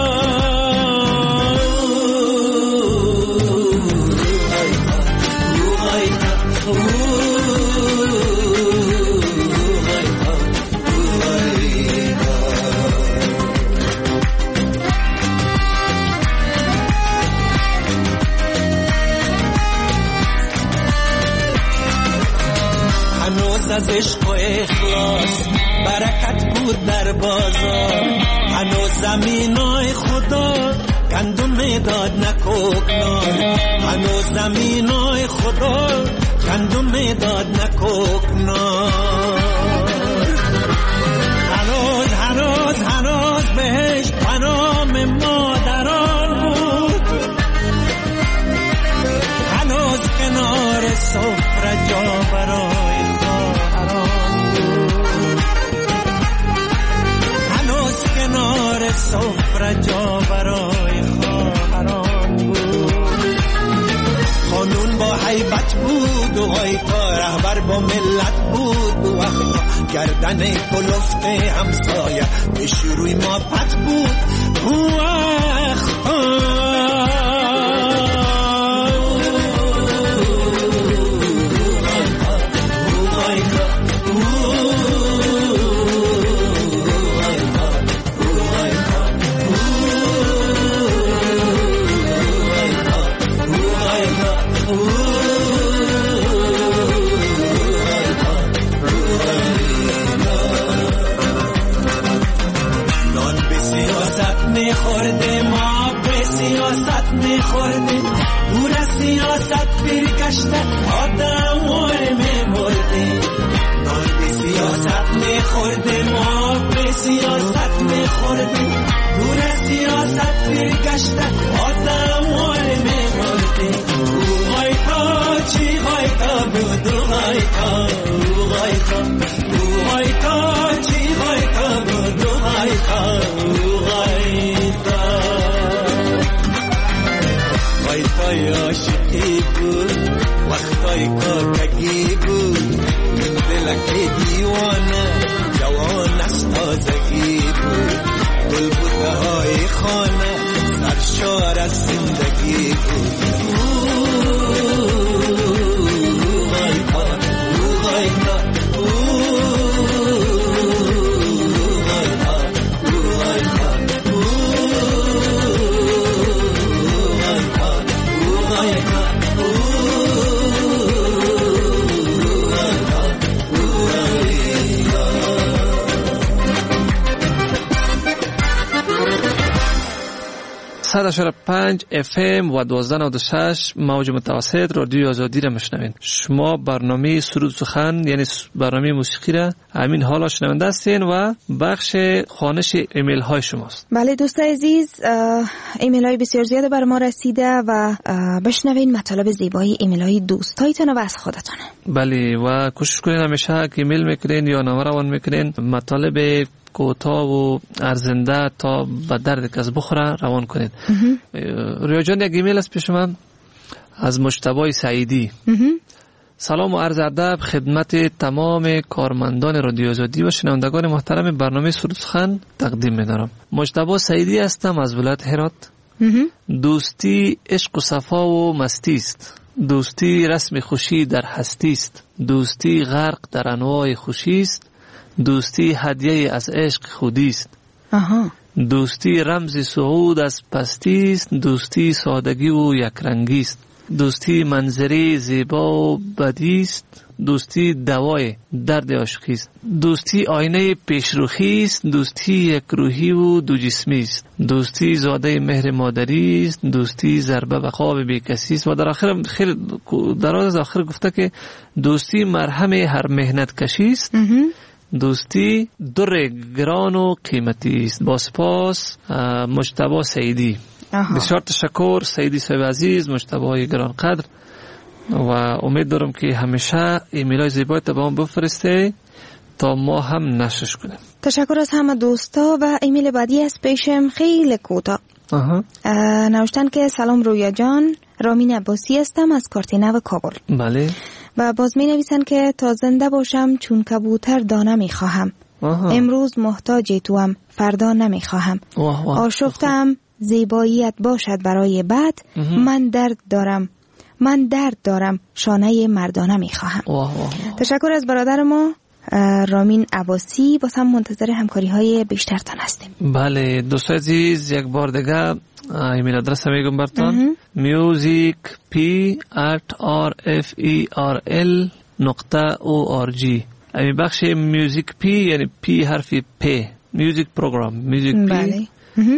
از عشق و اخلاص برکت بود در بازار هنوز زمینای خدا گندم داد نکوکنار هنوز زمینای خدا گندم داد نکوکنار هنوز هنوز هنوز بهش پنام مادران بود هنوز کنار سفره جا برای سفره جا برای خواهران بود قانون با حیبت بود و غایتا رهبر با ملت بود و وقتا گردن کلفت همسایه به شروع ما پت بود و وقتا دور از سیاست برگشته آدم واره میمرده نان به سیاست میخورده ما به سیاست میخورده دور از سیاست برگشته آدم واره میمرده غایتا چی غایتا بودو غایتا غایتا غایتا چی غایتا بودو غایتا غایتا غایتای عاشقی بود وقتای کاکگی بود این دلک دیوانه جوان از تازگی بود گل بوته های خانه سرشار از زندگی بود غایتا غایتا غایتا صد و پنج اف ام و دوازده نود و شش موج متوسط رادیو آزادی را میشنوین. شما برنامه سرود سخن یعنی برنامه موسیقی را همین حالا شنونده هستین و بخش خوانش ایمیل های شماست. بله دوست عزیز، ایمیل های بسیار زیاد بر ما رسیده و بشنوین مطالب زیبایی ایمیل های دوستایتان و از خودتان. بله و کوشش کنین همیشه که ایمیل میکنین یا نامه روان میکنین مطالب کوتاه و ارزنده تا به درد کس بخوره روان کنید. رویا جان یک ایمیل است پیش من از مجتبی سعیدی. سلام و عرض ادب خدمت تمام کارمندان رادیو آزادی و شنوندگان محترم برنامه سرود سخن تقدیم می‌دارم. مجتبی سعیدی هستم از ولایت هرات. دوستی عشق و صفا و مستی است. دوستی رسم خوشی در هستی است. دوستی غرق در انواع خوشی است. دوستی هدیه از عشق خودی است. آها. دوستی رمز صعود از پستی است. دوستی سادگی و یکرنگی است. دوستی منظری زیبا و بدی است. دوستی دوای درد عاشقی است. دوستی آینه پیشروخی است. دوستی یک روحی و دو جسمی است. دوستی زاده مهر مادری است. دوستی ضربه به خواب بیکسی است. و در آخر خیلی دراز از آخر گفته که دوستی مرهم هر مهنت کشی است. دوستی در گران و قیمتی است. با سپاس مجتبی سعیدی. بسیار تشکر سعیدی صاحب عزیز، مجتبی گران قدر و امید دارم که همیشه ایمیل های زیبایی تا به ما بفرسته تا ما هم نشرش کنیم. تشکر از همه دوستا و ایمیل بعدی از پیشم خیلی کوتاه. نوشتن که سلام رویا جان، رامین عباسی هستم از کارتینو کابل. بله. و باز می نویسن که تا زنده باشم چون کبوتر دانه می خواهم. امروز محتاج توام فردا نمی خواهم. آشفتم زیباییت باشد برای بعد. من درد دارم من درد دارم شانه مردانه می خواهم. تشکر از برادر ما رامین عباسی. باز هم منتظر همکاری های بیشتر تان هستیم. بله دوست عزیز، یک بار دیگه ایمیل آدرس میگم براتون music p at r f e r l نقطه o r g. این بخش music p یعنی p حرفی p music program music p بله.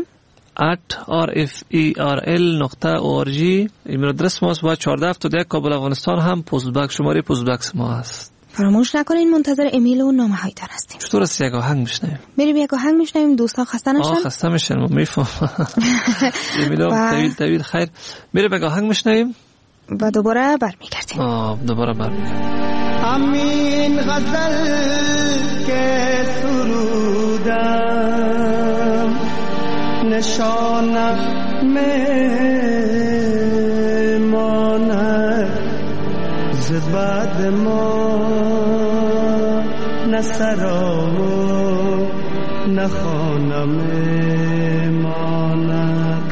at r f e r l نقطه o r g. ایمیل آدرس ما است. با چهارده هفتاد و یک کابل افغانستان هم پست بک شماره پست بکس ما است. فراموش نکنین منتظر ایمیل و نامه هایتان هستیم. چطور است یک آهنگ میشنویم؟ میریم یک آهنگ میشنویم. دوستان خسته نشن؟ آه خسته میشن میفهم. ایمیل طویل طویل خیر. میریم یک آهنگ میشنویم و دوباره برمیگردیم. آه دوباره برمیگردیم. همین غزل که سرودم نشانم میماند ز بعد ما نه سرا و نه خانه میماند.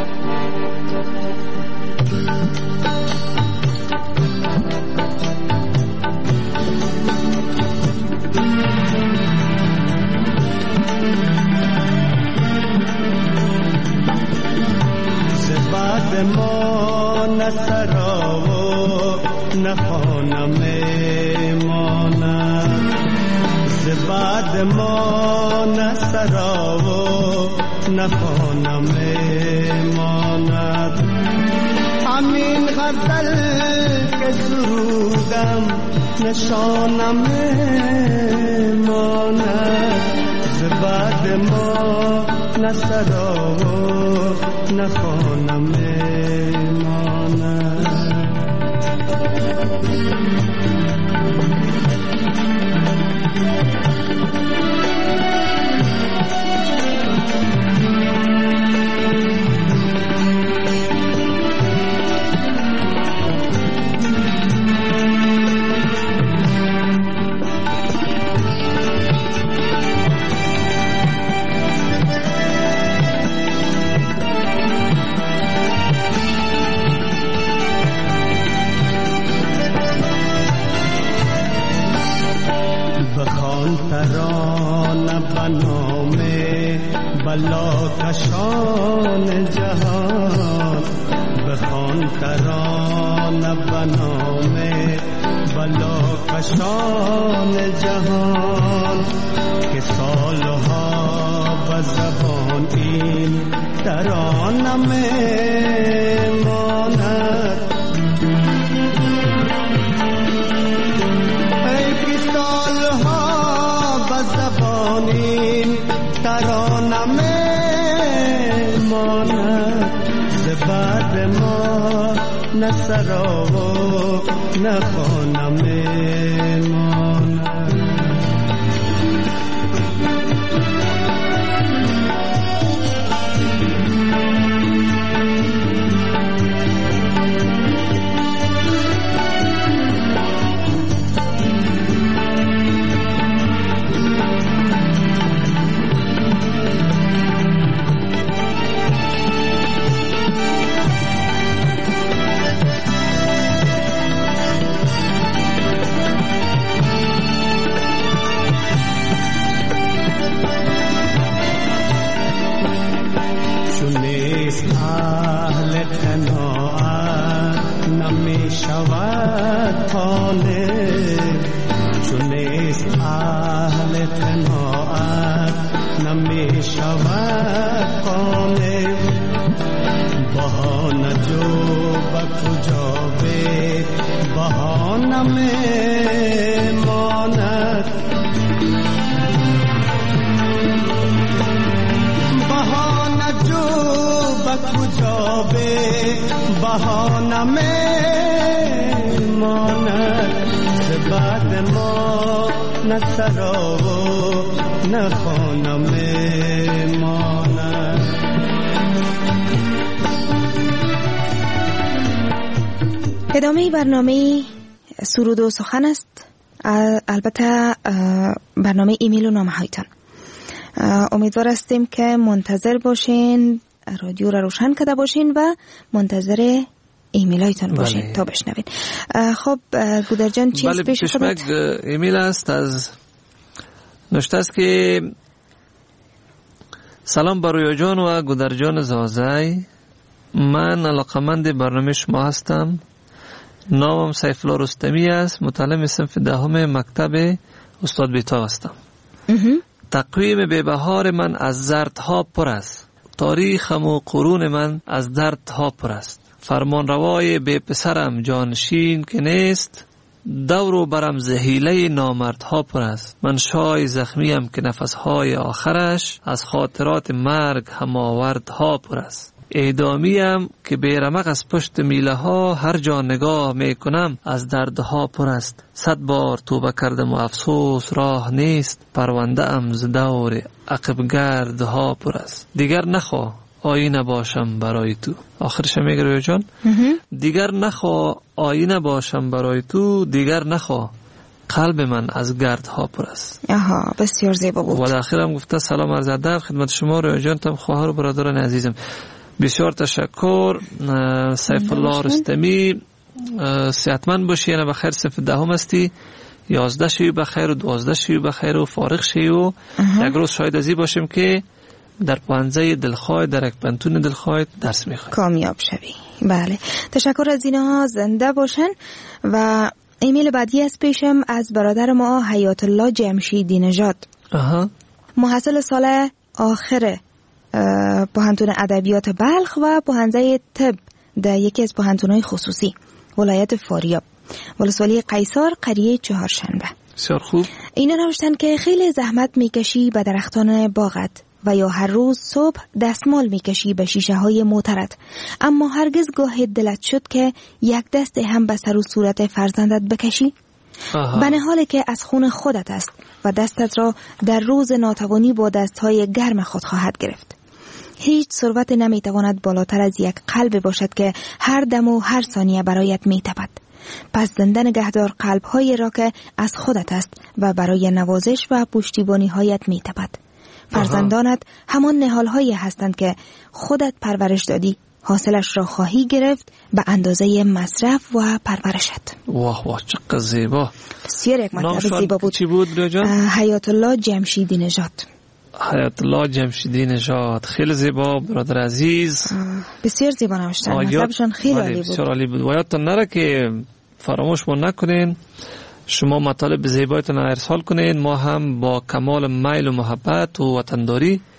ز بعد ما نه سرا و نه خانه میماند. ز بعد ما نه سرا و نه خانه میماند. همین غزل که سرودم نشانم میماند. ز بعد ما نه سرا و نه خانه میماند. ترانه بنام بلا کشان جهان. بخوان ترانه بنام بلا کشان جهان که سالها به زبان زمان این ترانه میماند. ای که سالها به زبان این ترانه میماند. ز بعد ما نه سرا و نه خانه میماند. شود خانه چونیست اهل قناعت نمی شود خانه. بهانه جو به کجا بید بهانه می ماند. بهانه جو به کجا بید بهانه می ماند. ز بعد ما نه سرا و نه خانه میماند. ادامه برنامه سرود و سخن است. البته برنامه ایمیل و نامه هایتان. امیدوار هستیم که منتظر باشین، رادیو را روشن کرده باشین و منتظر ایمیل هایتان باشین بله. تا بشنوین. خب گودر جان چیز بله پیش خودت؟ ایمیل است از نوشته است که سلام بر رویا جان و گودر جان زازای، من علاقمند برنامه شما هستم. نامم سیف الله رستمی است، متعلم صنف دهم مکتب استاد بیتا هستم. تقویم بی‌بهار من از زردها پر است، تاریخم و قرون من از دردها پر است. فرمان روای بی پسرم جانشین که نیست، دور و برم زهیله نامردها پر است. من شای زخمیم که نفسهای آخرش از خاطرات مرگ هماوردها پر است. اعدامیم که بیرمق از پشت میله ها هر جا نگاه می کنم از دردها پر است. صد بار توبه کردم و افسوس راه نیست، پرونده ام ز دور عقب گردها پر است. دیگر نخوا آینه باشم برای تو. آخرش میگه رویا جان دیگر نخوا آینه باشم برای تو، دیگر نخوا قلب من از گردها پر است. آها بسیار زیبا بود. و در آخرم گفته سلام عرض ادب خدمت شما رویا جان، تم خواهر و برادران عزیزم. بسیار تشکر. سیف الله رستمی، صحتمند باشی، یعنی بخیر صف دهم هستی، یازده شوی بخیر و دوازده شوی بخیر و فارغ شوی و یک روز شاید ازی باشیم که در پانزه دلخواه در یک پنتون دلخواه درس میخوایم کامیاب شوی. بله تشکر از اینها، زنده باشن. و ایمیل بعدی از پیشم از برادر ما حیات الله جمشیدی نژاد، محصل سال آخر پوهنتون ادبیات بلخ و پوهنځی طب در یکی از پوهنتون‌های خصوصی ولایت فاریاب، ولسوالی قیصر، قریه چهارشنبه. بسیار خوب. اینا نوشتن که خیلی زحمت میکشی به درختان باغت و یا هر روز صبح دستمال میکشی به شیشه های موترت، اما هرگز گاه دلت شد که یک دست هم به سر و صورت فرزندت بکشی؟ به نحال که از خون خودت است و دستت را در روز ناتوانی با دستهای گرم خود خواهد گرفت. هیچ ثروت نمیتواند بالاتر از یک قلب باشد که هر دم و هر ثانیه برایت میتپد. پس زنده نگهدار قلب‌هایی را که از خودت است و برای نوازش و پشتیبانی هایت میتپد. فرزندانت همان نهال‌هایی هستند که خودت پرورش دادی، حاصلش را خواهی گرفت به اندازه مصرف و پرورشت. واه واه چقدر زیبا. بسیار یک مطلب زیبا بود. چی بود برای جان؟ حیات الله جمشیدی نژاد. حیات الله جمشیدی نژاد، خیلی زیبا برادر عزیز. بسیار زیبا نوشتن، مطلبشون خیلی عالی بود. بسیار عالی بود. و یادتون نره که فراموش ما نکنین، شما مطالب زیبایتون ارسال کنین، ما هم با کمال میل و محبت و وطنداری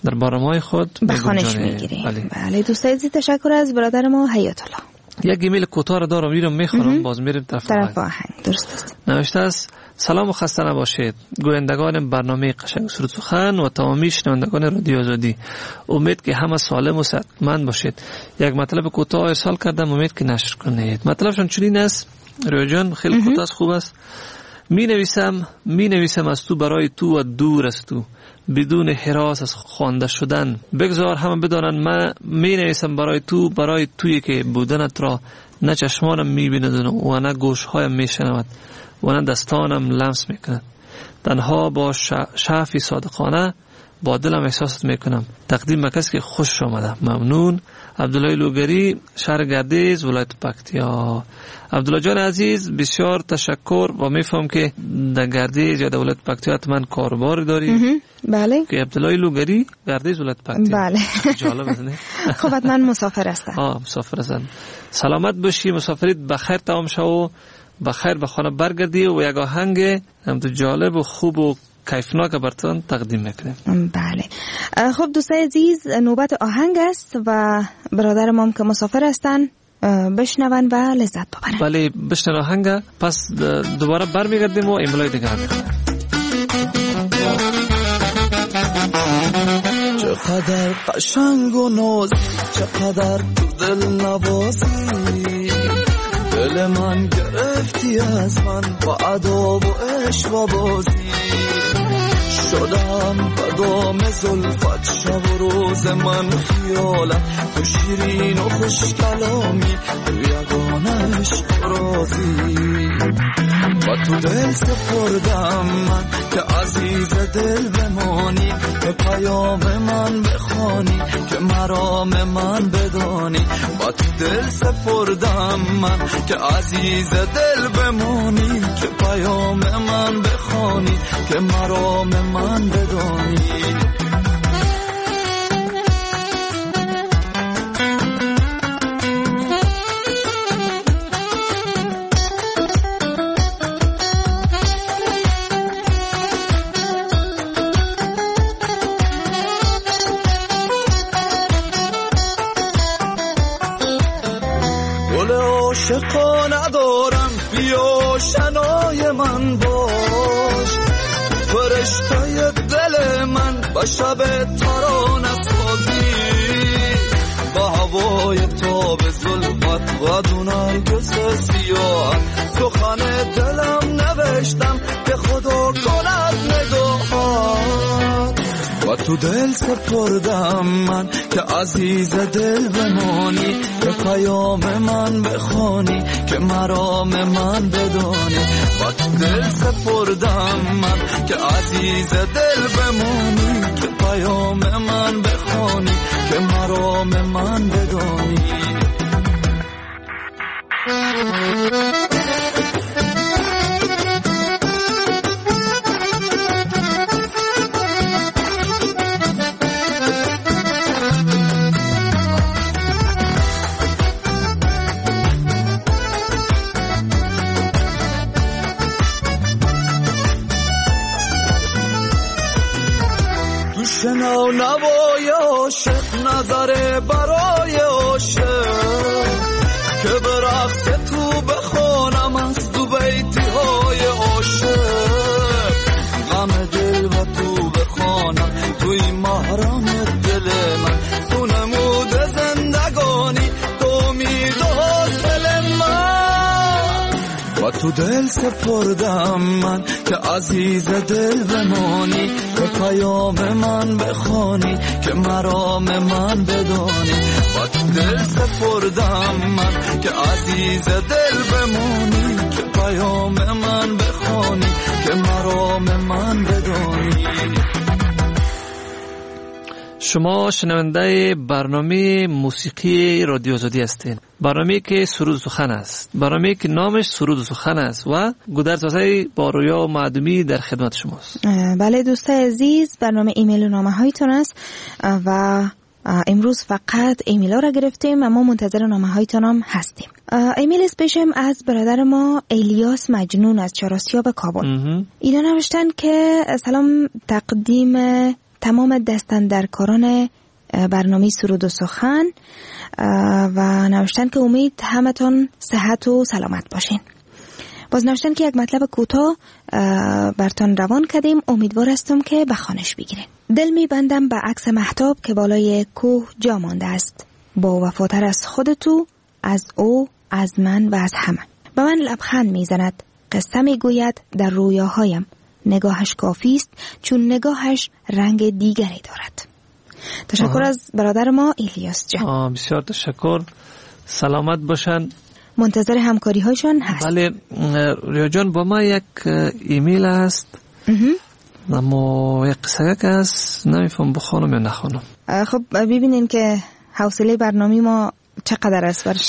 در برنامه‌های خود به خانش میگیریم. بله. بله دوست عزیز تشکر از برادر ما حیات الله. یک ایمیل کوتاه را دارم میرم میخونم باز میریم طرف طرف آهنگ. درست است. نوشته است: سلام و خسته نباشید گویندگان برنامه قشنگ سرود سخن و تمامی شنوندگان رادیو آزادی. امید که همه سالم و صحتمند باشید. یک مطلب کوتاه ارسال کردم، امید که نشر کنید. مطلبشون چنین است. رویا جان خیلی کوتاه خوب است. می نویسم می نویسم از تو برای تو و دور از تو، بدون هراس از خوانده شدن. بگذار همه بدانند من می نویسم برای تو، برای تویی که بودنت را نه چشمانم می بیند و نه گوشهایم می شنود و نه دستانم لمس می کند. تنها با شعفی صادقانه با دلم احساست می کنم. تقدیم به کسی که خوش آمده. ممنون. عبدالله لوگری، شهر گردیز، ولایت پکتیا. عبدالله جان عزیز بسیار تشکر و میفهم که در گردیز یا در ولایت پکتیا من کاربار داری. بله. که عبدالله لوگری گردیز ولایت پکتیا. بله. جالب است نه؟ خب حتما مسافر هستم. آه مسافر هستم. سلامت باشی، مسافریت بخیر تمام شو و بخیر به خانه برگردی و یک آهنگ هم تو جالب و خوب و کیفناک براتون تقدیم میکنیم. بله. خب دوستای عزیز نوبت آهنگ است و برادر ما که مسافر هستن بشنون و لذت ببرن. بله بشنون آهنگ، پس دوباره برمیگردیم و ایمیلای دیگه هم میخونیم. چقدر قشنگ و نازی، چقدر تو دل نوازی، دل من گرفتی از من با ادا و عشق و بازی. شدم بدام زلفت شب و روز من خیالم، تو شیرین و خوش کلامی، تو یگانه عشق رازی. و تو دل سپردم من که عزیز دل بمانی، به پیام من بخوانی که مرام من بدانی. و تو دل سپردم من که عزیز دل بمانی، که پیام من بخوانی که مرام من بدانی. عاشقا ندارم، بیا شنای من باش، فرشته دل من با شب ترانه سازی. با هوای تاب زلفت و دونای گس سیاه، سخن دلم نوشتم که خدا کند نگاهت. و تو دل سپردم من که عزیز دل بمانی، به پیام من بخوانی که مرام من بدانی. و تو دل سپردم من که عزیز دل بمانی، که پیام من بخوانی که مرام من بدانی. شنو نوای عاشق، نظر برای عاشق، که به رقص تو بخونم از دو بیتی های عاشق. غم دل و تو بخونم توی محرم دل من، تو نمود زندگانی، تو امید و حاصل من. و تو دل سپردم من که عزیز دل بمانی، به پیام من بخوانی که مرام من بدانی. و تو دل سپردم من که عزیز دل بمانی، که پیام من بخوانی که مرام من بدانی. شما شنونده برنامه موسیقی رادیو آزادی هستین، برنامه که سرود سخن است، برنامه که نامش سرود سخن است و گودرزاده با رویا و معدومی در خدمت شماست. بله دوستای عزیز، برنامه ایمیل و نامه هایتون است و امروز فقط ایمیل ها را گرفتیم، اما منتظر نامه هایتون هم هستیم. ایمیل اسپیشم از برادر ما الیاس مجنون از چهارآسیاب کابل. اینا نوشتن که سلام، تقدیم تمام دستاندرکاران برنامه سرود و سخن و نوشتن که امید همتون صحت و سلامت باشین. باز نوشتن که یک مطلب کوتاه برتان روان کردیم، امیدوار هستم که به خوانش بگیرین. دل می بندم به عکس مهتاب که بالای کوه جا مانده است، با وفاتر از خودتو، از او، از من و از همه. به من لبخند می زند، قصه می گوید در رویاهایم، نگاهش کافی است چون نگاهش رنگ دیگری دارد. تشکر آه. از برادر ما الیاس جان. بسیار تشکر، سلامت باشن، منتظر همکاری هایشان هست. بله ریا جان، با ما یک ایمیل هست اما یک قصه که هست، نمیفهم بخوانم یا نخوانم. خب ببینین که حوصله برنامه ما چقدر است برش.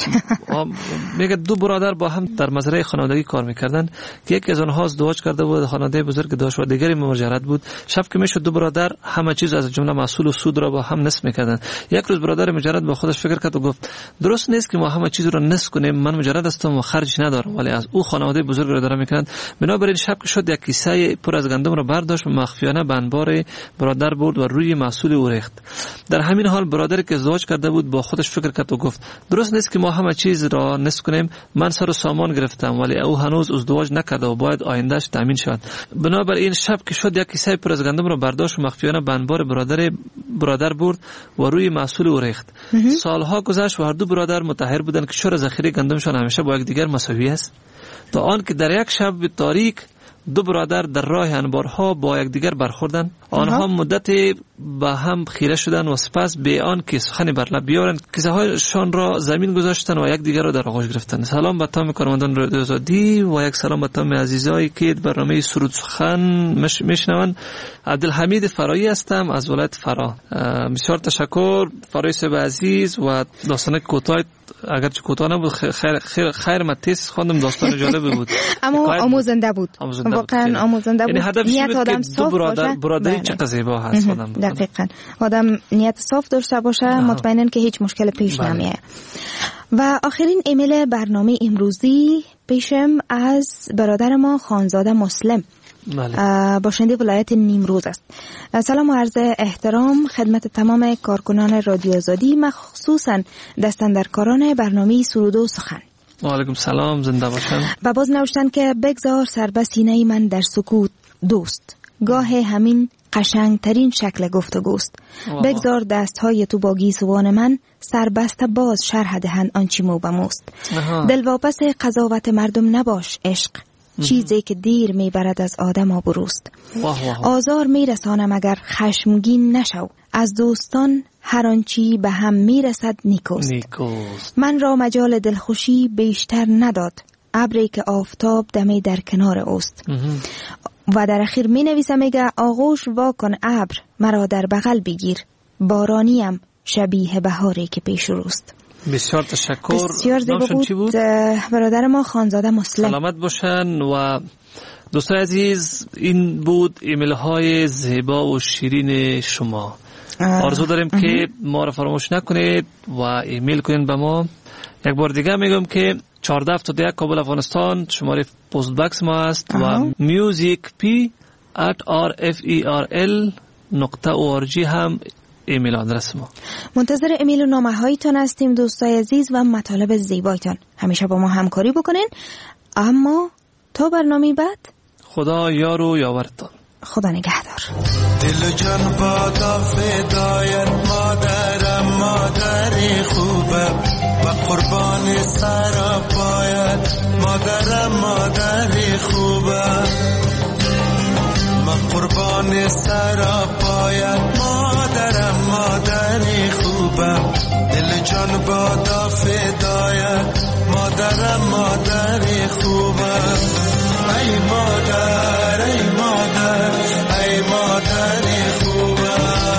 میگه دو برادر با هم در مزرعه خانوادگی کار میکردن که یکی از آنها ازدواج کرده بود، خانواده بزرگ داشت و دیگری مهاجرت بود. شب که میشد دو برادر همه چیز از جمله محصول و سود را با هم نصف میکردن. یک روز برادر مهاجرت با خودش فکر کرد و گفت درست نیست که ما همه چیز را نصف کنیم، من مهاجرت هستم و خرج ندارم ولی از او خانواده بزرگ را دارم میکنند. بنابراین شب که شد یک کیسه پر از گندم را برداشت و مخفیانه به انبار برادر برد و روی محصول او ریخت. در همین حال برادری که ازدواج کرده بود با خودش فکر کرد و گفت درست نیست که ما همه چیز را نصف کنیم، من سر و سامان گرفتم ولی او هنوز ازدواج نکرده و باید آیندهش تامین شود. بنابراین شب که شد یک کیسه پر از گندم را برداشت و مخفیانه به انبار برادر برادر برد و روی محصول او ریخت. سالها گذشت و هر دو برادر متحیر بودند که چرا ذخیره گندمشان همیشه با یکدیگر مساوی است، تا آنکه در یک شب تاریک دو برادر در راه انبارها با یکدیگر برخوردند. آنها مدتی به هم خیره شدند و سپس به آن که سخنی بر لب بیارند کیسه هایشان را زمین گذاشتند و یکدیگر را در آغوش گرفتند. سلام به تمام کارمندان رادیو آزادی و یک سلام به تمام عزیزایی که برنامه سرود سخن میشنوند. عبدالحمید فرایی هستم از ولایت فرا. بسیار تشکر فرایی صاحب عزیز و داستان کوتاه اگرچه کوتاه نبود خیر خیر خیر من تیز خواندم، داستان جالب بود اما آموزنده بود، واقعا آموزنده بود. یعنی نیت آدم صاف باشه، برادری چقدر زیبا هست آدم. دقیقاً آدم نیت صاف داشته باشه مطمئناً که هیچ مشکل پیش نمیاد. و آخرین ایمیل برنامه امروزی پیشم از برادر ما خانزاده مسلم باشنده ولایت نیمروز است. سلام و عرض احترام خدمت تمام کارکنان رادیو آزادی، مخصوصاً دستاندرکاران برنامه سرود و سخن. و علیکم سلام، زنده باشن. و باز نوشتن که بگذار سر به سینه من در سکوت دوست، گاه همین قشنگترین شکل گفتگوست. بگذار دستهای تو با گیسوان من سربسته باز شرح دهند آنچی مو بموست. دلواپس قضاوت مردم نباش عشق، چیزی که دیر میبرد از آدم آبروست. آزار میرسانم اگر خشمگین نشو، از دوستان هر آنچی به هم میرسد نیکوست. نیکوست. من را مجال دلخوشی بیشتر نداد ابری که آفتاب دمی در کنار اوست. و در اخیر می نویسم میگه آغوش واکن ابر مرا در بغل بگیر، بارانیم شبیه بهاری که پیش روست. بسیار تشکر. بسیار زیبا بود. بود برادر ما خانزاده مسلم. سلامت باشن. و دوستان عزیز این بود ایمیل های زیبا و شیرین شما. آرزو داریم اه. که ما را فراموش نکنید و ایمیل کنید به ما. یک بار دیگه میگم که چهارده هفتاد و یک کابل افغانستان شماره پست باکس ما است و میوزیک پی ات آر اف ای آر ال نقطه او آر جی هم ایمیل آدرس ما. منتظر ایمیل و نامه هایتان هستیم دوستای عزیز و مطالب زیبایتان. همیشه با ما همکاری بکنین. اما تا برنامه بعد خدا یار و یاورتان. خدا نگهدار. دل جان بادا فدایت مادرم، مادری خوبه و قربان سر پایت مادرم، مادری خوبه من قربان سر پایت مادرم، مادری خوبه دل جان بادا فدایت مادرم، مادری خوبه ای مادر ای مادر ای مادری خوبه.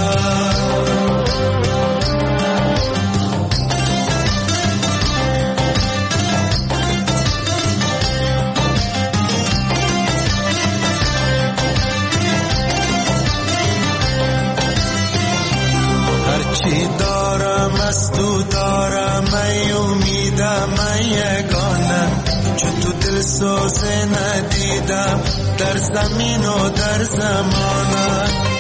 هرچی دارم از تو دارم ای امیدم ای یگانه، چون تو دل سوزه ندیدم در زمین و در زمانه.